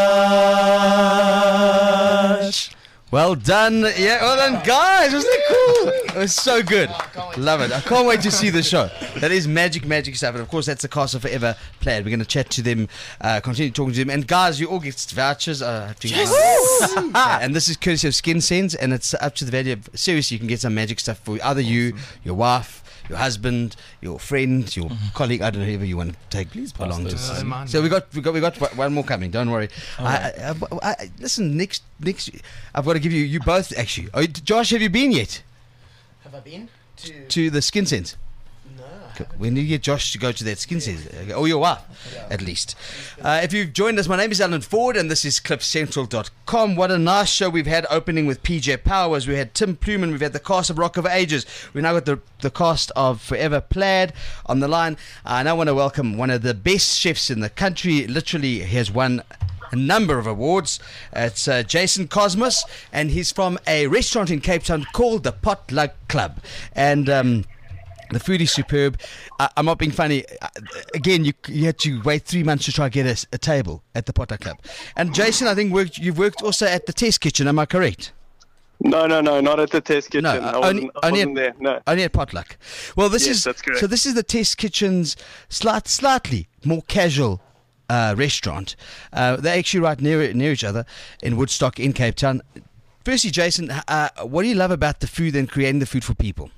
much.
Well done. Yeah, well done, guys. Wasn't it cool? It was so good. Love it. I can't wait to see the show. That is magic, magic stuff. And of course, that's the cast of Forever Plaid. We're going to chat to them, uh, continue talking to them. And guys, you all get vouchers. I have to yes! Yeah, and this is courtesy of Skin Sense, and it's up to the value of, seriously, you can get some magic stuff for either you, your wife, your husband, your friend, your colleague. I don't know whoever you want to take
Please pass
along to.
those.
Uh, man.
So we got we got we got one more coming. Don't worry. I, I, I, I, listen, next next, I've got to give you you both actually. Oh, Josh, have you been yet
Have I been to?
to the Skin Sense?
No.
When do you get Josh to go to that Skin Sense? Oh, your wife, at least. Uh, if you've joined us, my name is Alan Ford, and this is cliff central dot com. What a nice show we've had opening with P J Powers. We had Tim Pluman. We've had the cast of Rock of Ages. We've now got the, the cast of Forever Plaid on the line. I now want to welcome one of the best chefs in the country. Literally, he has won a number of awards. It's uh, Jason Cosmos, and he's from a restaurant in Cape Town called the Potluck Club. And um, the food is superb. Uh, I'm not being funny. Uh, again, you you had to wait three months to try to get a, a table at the Potluck Club. And Jason, I think worked, you've worked also at the Test Kitchen. Am I correct?
No, no, no, not at the Test Kitchen.
No,
I
uh,
wasn't,
only,
I
only,
wasn't
at,
there. No.
only at Potluck. Well, this
Yes,
is
that's correct.
so. This is the Test Kitchen's slight, slightly more casual uh, restaurant. Uh, they're actually right near near each other in Woodstock in Cape Town. Firstly, Jason, uh, what do you love about the food and creating the food for people?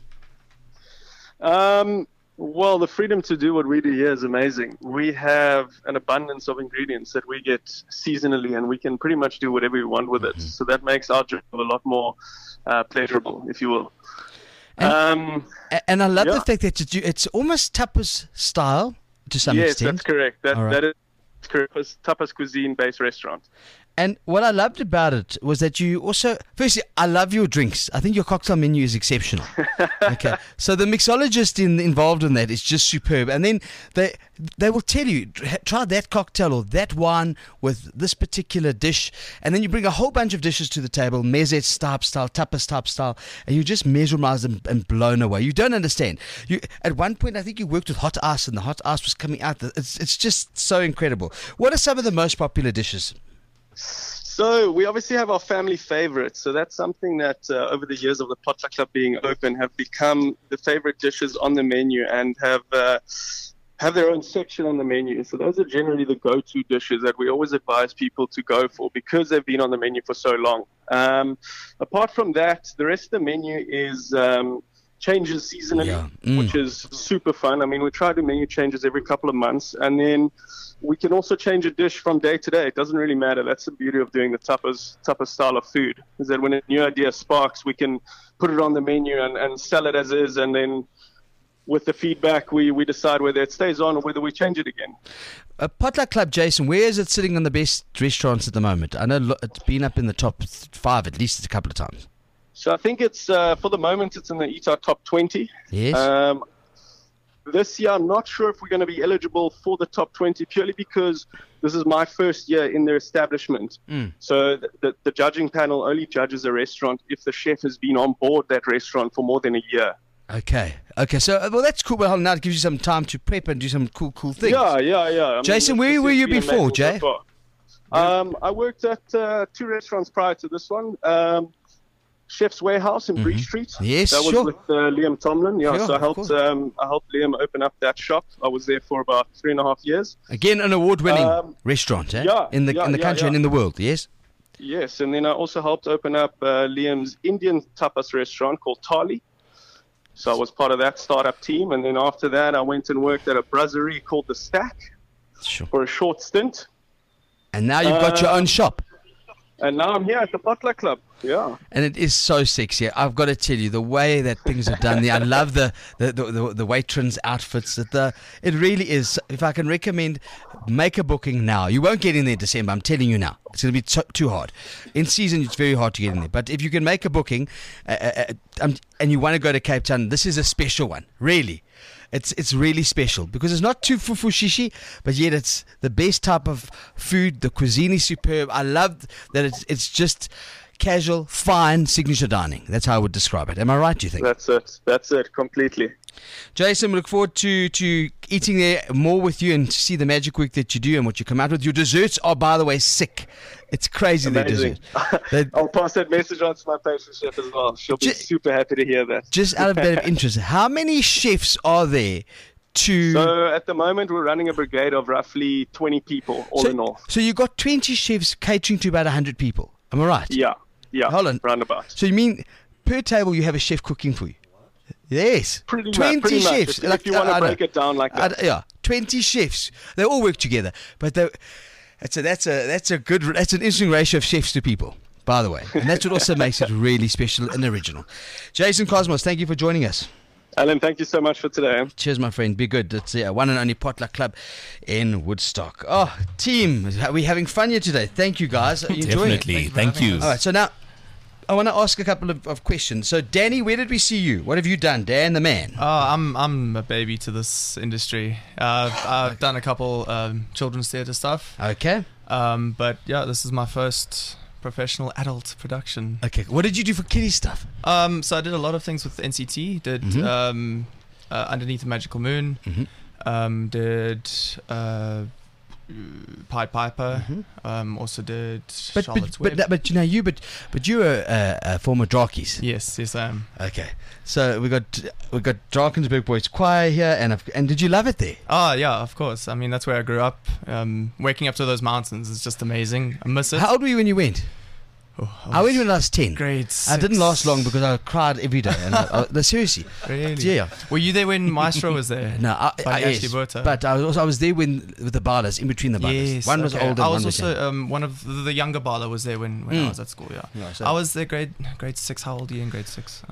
Um, well, the freedom to do what we do here is amazing. We have an abundance of ingredients that we get seasonally, and we can pretty much do whatever we want with it.
Mm-hmm.
So that makes our job a lot more uh, pleasurable, if you will.
And,
Um,
A- and I love
yeah.
the fact that it's, it's almost tapas style to some
yes,
extent.
that's correct. That
All right.
that is correct. It's tapas cuisine based restaurant.
And what I loved about it was that you also, firstly, I love your drinks. I think your cocktail menu is exceptional. Okay, so the mixologist in, involved in that is just superb. And then they they will tell you, try that cocktail or that wine with this particular dish. And then you bring a whole bunch of dishes to the table, mezze type style, tapas type style, and you just mesmerized and, and blown away. You don't understand. You At one point, I think you worked with hot ice, and the hot ice was coming out. It's, it's just so incredible. What are some of the most popular dishes?
So we obviously have our family favorites. So that's something that uh, over the years of the Potluck Club being open have become the favorite dishes on the menu and have uh, have their own section on the menu. So those are generally the go-to dishes that we always advise people to go for because they've been on the menu for so long. Um, apart from that, the rest of the menu is um, changes seasonally,
Yeah. Mm.
which is super fun. I mean, we try to do menu changes every couple of months, and then we can also change a dish from day to day. It doesn't really matter. That's the beauty of doing the tapas, tapas style of food, is that when a new idea sparks, we can put it on the menu and, and sell it as is, and then with the feedback, we, we decide whether it stays on or whether we change it again.
Uh, Potluck Club, Jason, where is it sitting on the best restaurants at the moment? I know lo- it's been up in the top five at least a couple of times.
So I think it's, uh, for the moment, it's in the Eat Out Top twenty.
Yes.
Um, this year, I'm not sure if we're going to be eligible for the top twenty purely because this is my first year in their establishment.
Mm.
So the, the, the judging panel only judges a restaurant if the chef has been on board that restaurant for more than a year.
Okay. Okay. So, uh, well, that's cool. Well, now it gives you some time to prep and do some cool, cool things.
Yeah, yeah, yeah. I mean,
Jason,
this-
where
this
were
has
you
been
before,
amazing so
Jay?
far. Um, I worked at uh, two restaurants prior to this one. Um, Chef's Warehouse in
Mhm.
Bridge Street.
Yes,
that was
sure.
with uh, Liam Tomlin. Yeah,
Sure,
so I
of
helped
course.
um, I helped Liam open up that shop. I was there for about three and a half years.
Again, an award-winning
Um,
restaurant, eh?
yeah,
in the
yeah,
in the
yeah,
country
yeah.
and in the world. Yes.
Yes, and then I also helped open up uh, Liam's Indian tapas restaurant called Tali. So I was part of that startup team, and then after that, I went and worked at a brasserie called The Stack
Sure.
for a short stint.
And now you've got your
Um,
own shop.
And now I'm here at the Potluck Club. Yeah.
And it is so sexy. I've got to tell you, the way that things are done there. I love the the, the, the, the waitrons' outfits. That the It really is. If I can recommend, make a booking now. You won't get in there December, I'm telling you now. It's going to be t- too hard. In season, it's very hard to get in there. But if you can make a booking uh, uh, um, and you want to go to Cape Town, this is a special one. Really. It's it's really special because it's not too fufu shishi, but yet it's the best type of food. The cuisine is superb. I love that it's it's just casual, fine signature dining. That's how I would describe it. Am I right, do you think?
That's it. That's it. Completely.
Jason, we look forward to, to eating there more with you and to see the magic work that you do and what you come out with. Your desserts are, by the way, sick. It's crazy, the
Amazing.
dessert.
I'll pass that message on to my pastry chef as well. She'll be
Ju-
super happy to hear that.
Just out of a bit of interest, how many chefs are there to...
So at the moment, we're running a brigade of roughly twenty people, all
so,
in all.
so you got twenty chefs catering to about one hundred people. Am I right?
Yeah, yeah.
Hold on.
Roundabout.
So you mean per table you have a chef cooking for you? Yes.
Pretty
twenty
much. Pretty
chefs.
Much. If, if you want
I
to
know.
break it down like
I
that.
d- yeah, twenty chefs. They all work together, but they, that's a that's a that's a good that's an interesting ratio of chefs to people, by the way, and that's what also makes it really special and original. Jason Cosmos, thank you for joining us.
Alan, thank you so much for today.
Cheers, my friend. Be good. It's the one and only Potluck Club in Woodstock. Oh, team, are we having fun here today? Thank you, guys. Are you enjoying it?
Definitely. Thank you.
All right, so now I want to ask a couple of, of questions. So, Danny, where did we see you? What have you done, Dan the man?
Oh, I'm I'm a baby to this industry. Uh, I've, I've done a couple um, children's theatre stuff.
Okay.
Um, but yeah, this is my first professional adult production.
Okay. What did you do for kiddie stuff?
Um, so I did a lot of things with N C T. Did
Mhm.
um, uh, Underneath the Magical Moon.
Mhm.
Um, did uh, Pied Piper.
Mhm.
Um, also did
But
Charlotte's
but,
Web.
but but you know you but but you were a, a former Drakies.
Yes, yes, I am.
Okay. So we got we got Drakensberg Boys Choir here, and I've- and did you love it there?
Oh yeah, of course. I mean, that's where I grew up. Um, waking up to those mountains is just amazing. I miss it.
How old were you when you went?
Oh,
I went when I was ten.
Grade
I didn't
six.
last long because I cried every day. And I, I, no, seriously.
Really?
Yeah.
Were you there when Maestro was there?
No, I,
By
I,
Ashley
yes,
Berta.
but I was also I was there when with the Balas, in between the Balas.
Yes,
one was
okay.
older,
I
one
was
was
also
younger.
um, one of the, the younger Bala was there when, when
Mm.
I was at school. Yeah,
Yeah, so-
I was there grade grade six. How old are you in grade six? Um,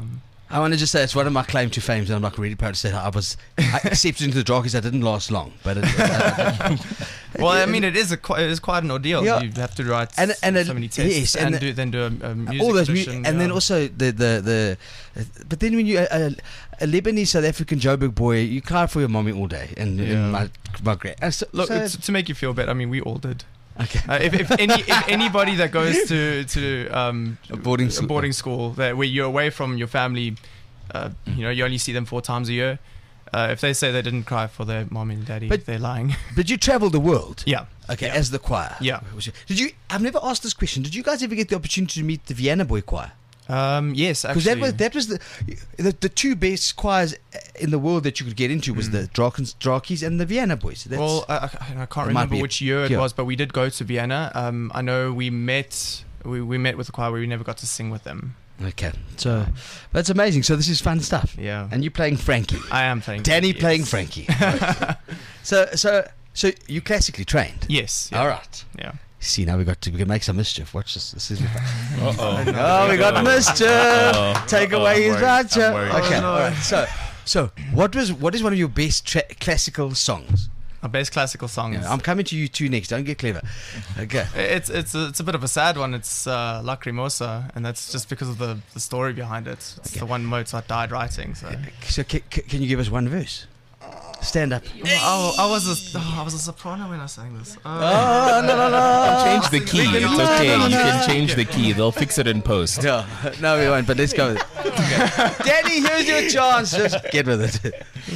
I want to just say it's one of my claim to fame, and I'm like really proud to say that I was I accepted into the Draakies. I didn't last long, but it, uh,
well, I mean, it is a quite, it is quite an ordeal.
Yeah.
You have to write
and, and
so
it,
many tests
yes,
and,
and the,
do, then do a, a music
all those, mu-
edition,
and
yeah.
then also the the the. Uh, but then when you a, a, a Lebanese South African Joburg boy, you cry for your mommy all day, and,
Yeah.
and my my great. Uh, so,
Look,
so,
it's, to make you feel better, I mean, we all did.
Okay.
Uh, if, if any if anybody that goes to to um,
A boarding
a
school.
boarding school that where you're away from your family, uh, you know, you only see them four times a year. Uh, if they say they didn't cry for their mom and daddy,
But-
they're lying.
but you travel the world.
Yeah.
Okay,
Yeah.
as the choir.
Yeah.
Did you? I've never asked this question. Did you guys ever get the opportunity to meet the Vienna Boy Choir?
Um, yes,
Because
actually.
that was that was the, the the two best choirs in the world that you could get into was
Mm.
the Drakens, Draakies and the Vienna Boys. That's,
Well, I, I, I can't
It might
remember
be-
which year it
yeah.
was, but we did go to Vienna. Um, I know we met. We, we met with the choir. We never got to sing with them.
okay, so that's amazing. So this is fun stuff.
Yeah,
And you're playing Frankie.
I am playing.
Danny
yes.
playing Frankie. so so so you classically trained.
Yes. Yeah.
All right.
Yeah.
See, now we got to we can make some mischief. Watch this. This is
Uh-oh.
oh, we got mischief.
Uh-oh.
Take
Uh-oh,
away
I'm
his
worried.
voucher.
I'm worried.
Okay,
Oh, no.
all right. So so what was what is one of your best tra- classical songs?
Our best classical songs.
Yeah, I'm coming to you two next. Don't get clever. Okay.
It's it's a, it's a bit of a sad one. It's uh, Lacrimosa, and that's just because of the, the story behind it. It's
Okay.
the one Mozart died writing. So
So ca- ca- can you give us one verse? Stand up.
oh, I was a oh, I was a soprano when I sang this. Oh,
Oh, no, no, no.
Change the key.
No,
It's
no,
okay.
no,
You
no.
can change the key. They'll fix it in post.
No, no, we won't, but let's go with it. Okay. Danny, here's your chance. Just get with it.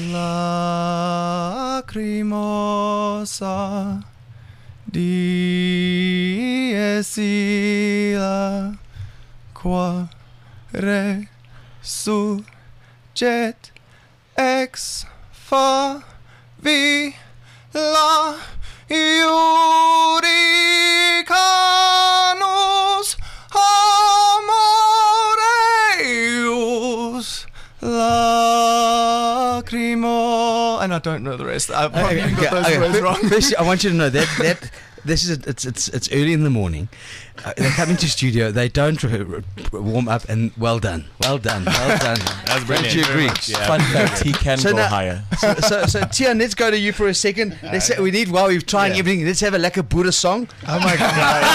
Lacrimosa di esila quare surget ex favi la iuricanus amoreus lacrimo, and I don't know the rest. I probably
Okay,
got those
okay.
words
Fir-
wrong.
Firstly, I want you to know that that this is a, it's it's it's early in the morning. Uh, they come into studio. They don't r- r- warm up, and well done, well done, well done.
That's
Don't you agree?
Yeah.
Fun fact: he can
So
go
now-
higher.
So, so, so Tian, let's go to you for a second. Let's say, we need while we're trying
Yeah.
everything. Let's have a lekker Buddha song.
Oh my god.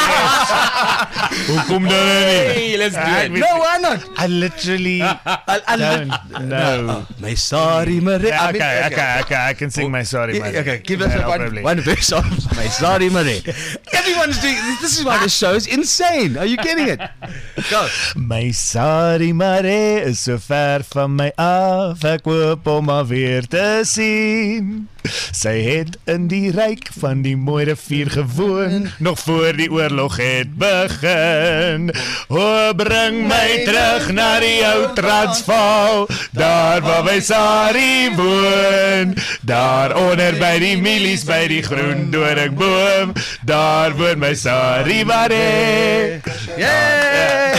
Hey, let's do it.
No, why not?
I literally
I, I,
don't know.
Oh, my sorry, Marie.
Yeah,
I mean,
okay, okay, okay. I can sing my sorry,
Yeah,
man.
okay, give us
Yeah,
a one,
probably.
one verse of my sorry, Marie. Everyone's doing this. Is why this show is insane. Are you getting it? Go.
My sorry Marie is so ver van my af, ek hoop om haar weer te sien. Sy het in die ryk van die mooi rivier gewoon, nog voor die oorlog het begin. O, bring my terug na die ou Transvaal, daar waar my Sari woon. Daar onder by die milies, by die groen doringboom, daar woon my Sari Marie.
Yay!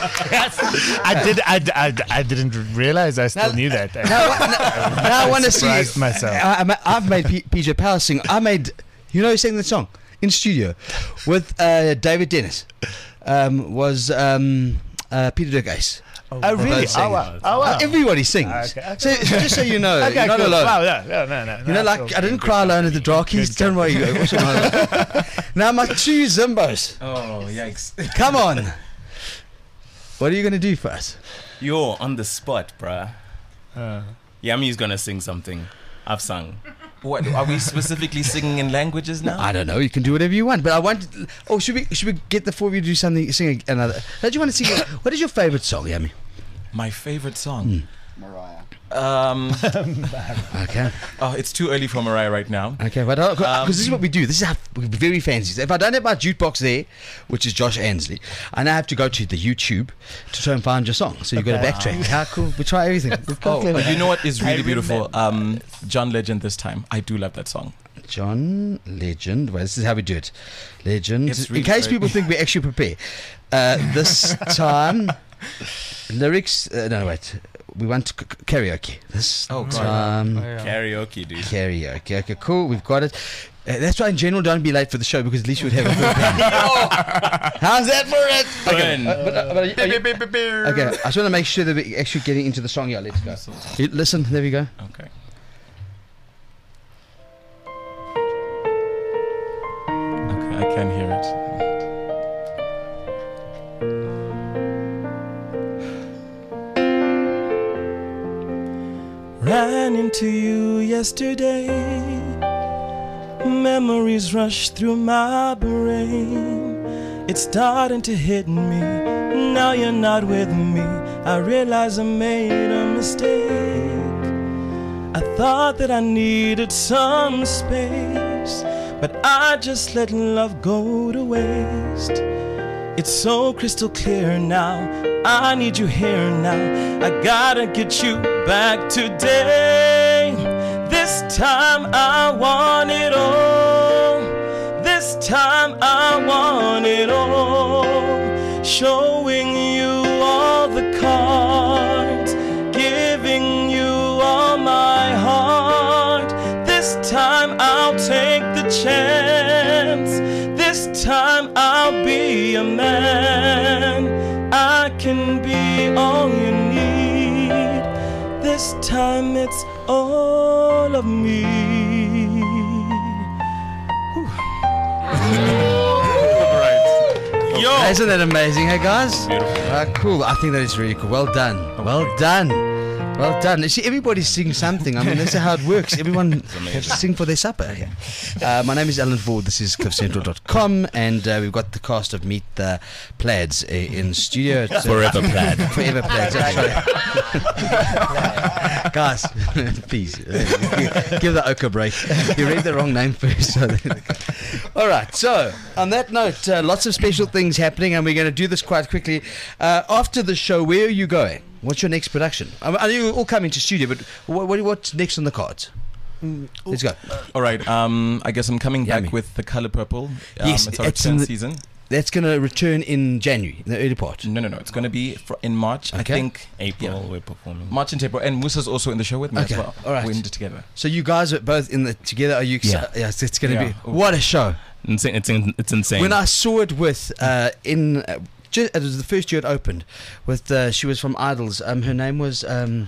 I did. I, I, I didn't realize I still
Now-
knew that.
Now, now, now I want to see.
surprised myself.
I, I, I've made P, P J Power sing. I made, you know, who sang the song in studio with uh, David Dennis. Um, was um, uh, Peter Durkheis.
Oh,
They
really?
both sang.
Oh, wow. Oh, wow.
Uh, everybody sings.
Ah, okay, okay.
So just so you know,
Okay,
you're not
cool.
alone.
Wow, yeah, yeah, no, no.
You know,
no,
like
cool.
I didn't cry alone at the Draakies. Don't worry. You also not alone. Now my two Zimbos.
Oh, yikes.
Come on. What are you going to do for us?
You're on the spot, bruh.
Uh,
Yami's gonna sing something. I've sung.
What are we specifically singing in languages now?
I don't know. You can do whatever you want. But I want. Oh, should we? Should we get the four of you to do something? Sing another. Don't you want to sing? What is your favorite song, Yami?
My favorite song.
Mm.
Mariah.
Um,
Okay.
oh, it's too early for Mariah right now.
Okay, but because
Um,
this is what we do. This is how we're very fancy. If I don't have my jukebox there, which is Josh Ansley, I now have to go to the YouTube to try and find your song. So you've got to
Okay.
backtrack. How cool! We try everything. We've got
Oh,
clever.
you know what is
I
really beautiful?
remember.
Um, John Legend this time. I do love that song.
John Legend. Well, this is how we do it. Legend.
It's
In
really
case
very-
people think we actually prepare. Uh, this time, lyrics. Uh, no, wait. we want to c- karaoke this
Oh, God.
time.
Oh, yeah.
Karaoke, dude.
Karaoke. Okay, cool. We've got it. Uh, that's why, in general, don't be late for the show because at least you would have a good plan. How's that for it? Okay.
Fun.
Uh, but, uh, but are you- are you- okay. I just want to make sure that we're actually getting into the song. Yeah, let's go. You- Listen, there we go.
Okay. Okay, I can hear it. Ran into you yesterday. Memories rush through my brain. It's starting to hit me. Now you're not with me. I realize I made a mistake. I thought that I needed some space, but I just let love go to waste. It's so crystal clear now. I need you here now. I gotta get you back today. This time I want it all. This time I want it all. Showing you all the cards, giving you all my heart. This time I'll take the chance. This time I'll be a man. I can be all you need. This time it's all of me.
Yo. Isn't that amazing, hey guys? Beautiful. Uh, cool. I think that is really cool. Well done. Well done. Well done. You see, everybody sings something. I mean, that's how it works. Everyone has to sing for their supper. Yeah. Uh, my name is Alan Ford. This is cliff central dot com, and uh, we've got the cast of Meet the Plaids uh, in studio. It's, uh,
Forever Plaid.
Forever Plaids. Guys, please uh, give the Oka a break. You read the wrong name first. So all right. So on that note, uh, lots of special things happening, and we're going to do this quite quickly. Uh, after the show, where are you going? What's your next production? I, I know you all come into studio, but what, what, what's next on the cards? Let's go.
All right. Um, I guess I'm coming
Yummy.
back with The Color Purple. Um,
Yes,
it's our
it's in
return
the-
season.
That's going to return in January, in the early part.
No, no, no. It's going to be fr- in March. I
Okay.
think
April,
Yeah.
we're performing.
March and April. And Musa's also in the show with me
Okay.
as well.
All right.
We're in it together.
So you guys are both in the together. Are you excited?
Yeah.
Yes, it's going to
Yeah.
be what a show.
It's, it's, it's insane.
When I saw it with uh, in uh, ju- it was the first year it opened with uh, she was from Idols. Um, her name was um,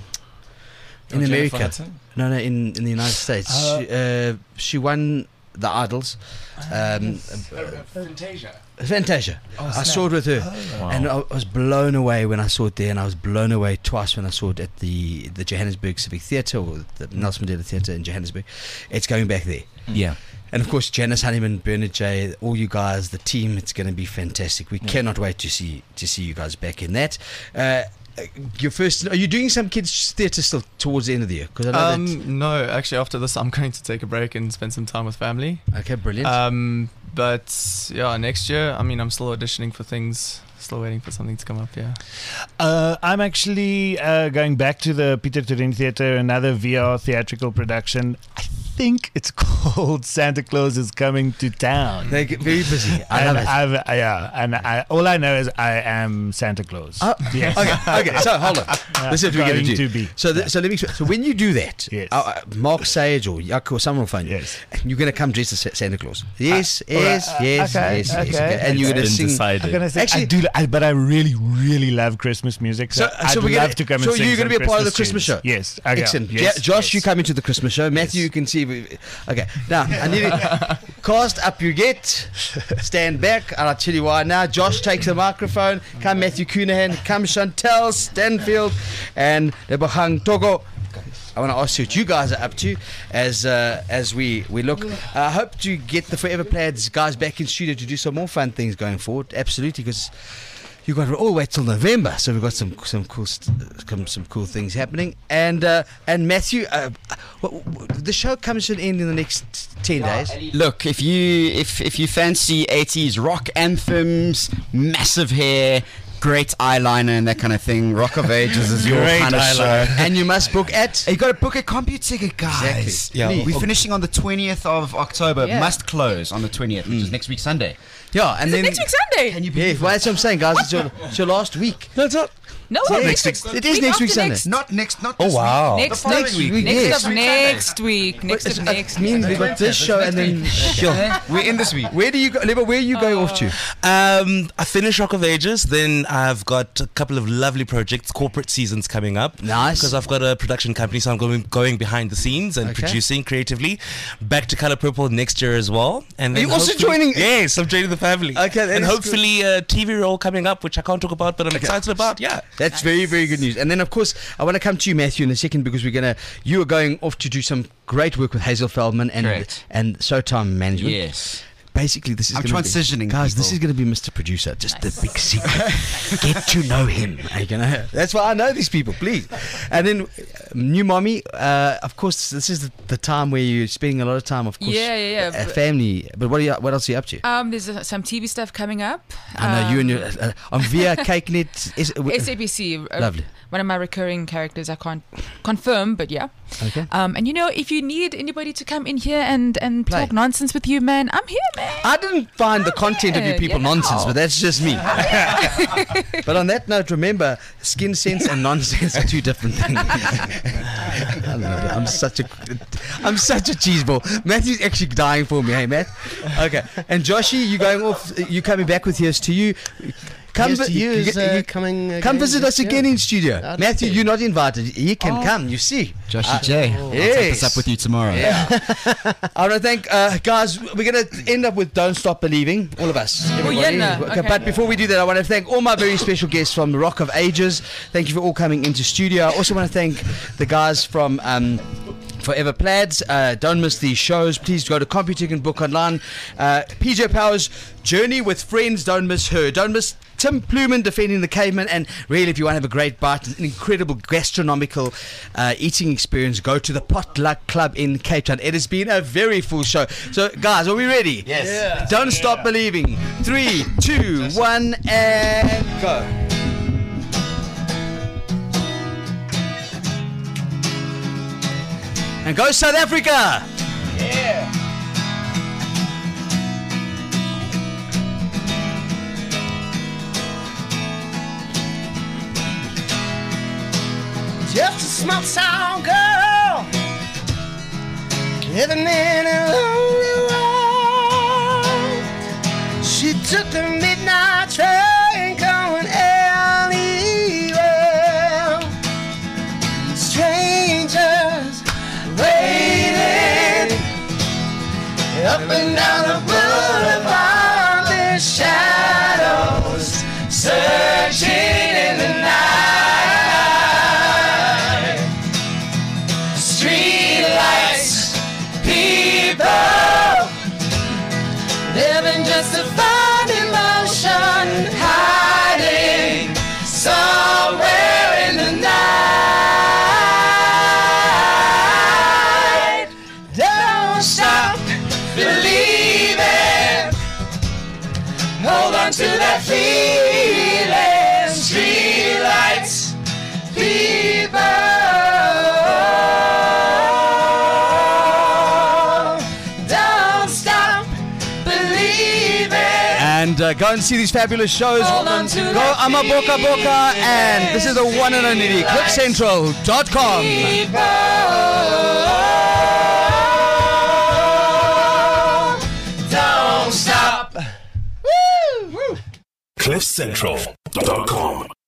in
Oh, Jennifer
America.
Hudson?
No, no, in in the United States.
Uh,
she, uh, she won the Idols. Um,
Fantasia.
Fantasia.
Oh,
I
snap.
saw it with her,
Wow.
and I was blown away when I saw it there, and I was blown away twice when I saw it at the the Johannesburg Civic Theatre or the Nelson Mandela Theatre in Johannesburg. It's going back there.
Yeah.
And of course, Janice Honeyman, Bernard J, all you guys, the team, it's going to be fantastic. We cannot wait to see to see you guys back in that. Uh, your first, are you doing some kids' theatre still towards the end of the year? Because I know that.
Um, no, actually, after this, I'm going to take a break and spend some time with family.
Okay, brilliant.
Um, but yeah, next year, I mean, I'm still auditioning for things. Still waiting for something to come up. Yeah.
Uh, I'm actually uh, going back to the Peter Turin Theatre, another V R theatrical production. I think it's called Santa Claus is Coming to Town.
They get very busy. I
and
love it.
I've, uh, yeah, and I, all I know is I am Santa Claus.
Oh,
yes.
okay, okay. So hold on.
Yeah,
This is what we're going
going
to do.
to be.
So, th- so let me. So when you do that,
Yes.
uh, uh, Mark Sage or Yuck or someone will phone you.
Yes.
And you're going to come dressed as Sa- Santa Claus. Yes,
all right,
yes,
uh,
yes,
okay,
yes, yes,
okay.
okay. And you're going to
It's been
sing.
decided.
I'm gonna say,
Actually-
I do, I, but I really, really love Christmas music. So,
So,
I'd
so we're
love
gonna,
to come
so
and sing
you're going to
some
be a part of the Christmas
tunes.
show.
Yes. Okay.
Excellent.
Yes,
Ja- Josh,
yes.
you come into the Christmas show. Matthew,
Yes.
you can see. we- Okay. Now, I need to cast up you get. Stand back. And I'll tell you why now. Josh takes the microphone. Come Matthew Coonahan. Come Chantel Stanfield. And Lebahang Togo. I want to ask you what you guys are up to as uh, as we, we look. I hope to get the Forever Plaids guys back in studio to do some more fun things going forward. Absolutely, because you got to all wait till November, so we've got some some cool st- some, some cool things happening. And uh, and Matthew, uh, w- w- the show comes to an end in the next ten days.
Look, if you if if you fancy eighties rock anthems, massive hair, great eyeliner and that kind of thing, Rock of Ages is your
Great
kind of show.
eyeliner.
And you must book at.
You got to book a CompuTicket, guys.
Exactly.
Yeah, we're finishing on the twentieth of October.
Yeah.
Must close on the twentieth, which is next week Sunday.
Yeah, and
Is
then
it next week Sunday?
Can you
yeah,
believe
well, that's what I'm saying, guys. It's your, it's your last week.
No, it's not.
No,
Yes.
next
Next
week.
It is next week Sunday.
Next,
Not next, not
Oh,
this
wow.
week.
next,
The following
next
week.
week.
Next
Yes.
of next week. Next
But
of
it-
next
it means
week.
we got this show and then sure.
We're in this week.
Where do you go? Lebo, where are you going off to?
Um, I finished Rock of Ages. Then I've got a couple of lovely projects, corporate seasons coming up.
Nice.
Because I've got a production company, so I'm going going behind the scenes and
Okay.
producing creatively. Back to Color Purple next year as well. And
Are
then
you also
hopefully-
joining-
Yes, I'm joining the family.
Okay, that
and
is
hopefully a T V role coming up, which I can't talk about, but I'm excited about. Yeah.
That's very, very good news. And then, of course, I want to come to you, Matthew, in a second because we're gonna. You are going off to do some great work with Hazel Feldman and
Correct.
and Showtime Management.
Yes.
Basically, this is
I'm
gonna
transitioning,
Be, guys, this
people.
is going to be Mister Producer. Just the big secret. Get to know him. You know? That's why I know these people. Please. And then, uh, new mommy. Uh, of course, this is the, the time where you're spending a lot of time. Of course,
Yeah, yeah, yeah.
uh,
But-
family. But what are you? What else are you up to?
Um, there's uh, some T V stuff coming up.
I know you and
Um,
your uh, on via CakeNet. Is, uh,
S A B C. uh,
Lovely.
One of my recurring characters. I can't confirm, but yeah.
Okay.
Um, and you know, if you need anybody to come in here and and
Play.
talk nonsense with you, man, I'm here, man.
I didn't find the content of you
Yeah,
people
you know.
nonsense, but that's just me. But on that note, remember, skin sense and nonsense are two different things. I don't know, I'm such a, I'm such a cheeseball. Matthew's actually dying for me. Hey, Matt. Okay. And Joshy, you going off? You coming back with Here's to You? Come,
Here's
vi-
to You
you
is,
get-
uh,
you-
coming
come
again
visit
this
us again
year.
in studio.
I'd
Matthew,
like to.
you're not invited. He can
Oh.
come. You see,
Joshy
Uh,
J. I'll take this
yes.
up with you tomorrow.
Yeah. I want to thank, uh, guys, we're going to end up with Don't Stop Believing, all of us. everybody.
yeah, no,
Okay,
okay.
But before we do that, I want to thank all my very special guests from the Rock of Ages. Thank you for all coming into studio. I also want to thank the guys from... Um, Forever Plaids. Uh, don't miss these shows. Please go to CompuTech and book online. Uh, P J Power's Journey with Friends. Don't miss her. Don't miss Tim Pluman defending the caveman. And really, if you want to have a great bite, an incredible gastronomical uh, eating experience, go to the Potluck Club in Cape Town. It has been a very full show. So, guys, are we ready?
Yes. Yeah.
Don't stop believing. Three, two, one, and go. And go South Africa!
Yeah. Just a small town girl living in a lonely world. She took the midnight train going anywhere. Strangers waiting up and down the boulevard. There's shadows searching in the night. Street lights, people living just to find emotion, hiding somewhere in the night. Don't stop believing. Hold on to that feeling. Street lights, people. Don't stop believing.
And uh, go and see these fabulous shows.
Hold on to
Go
that
Ama Boka Boka, and this is the one and only clip central dot com.
Don't stop.
cliff central dot com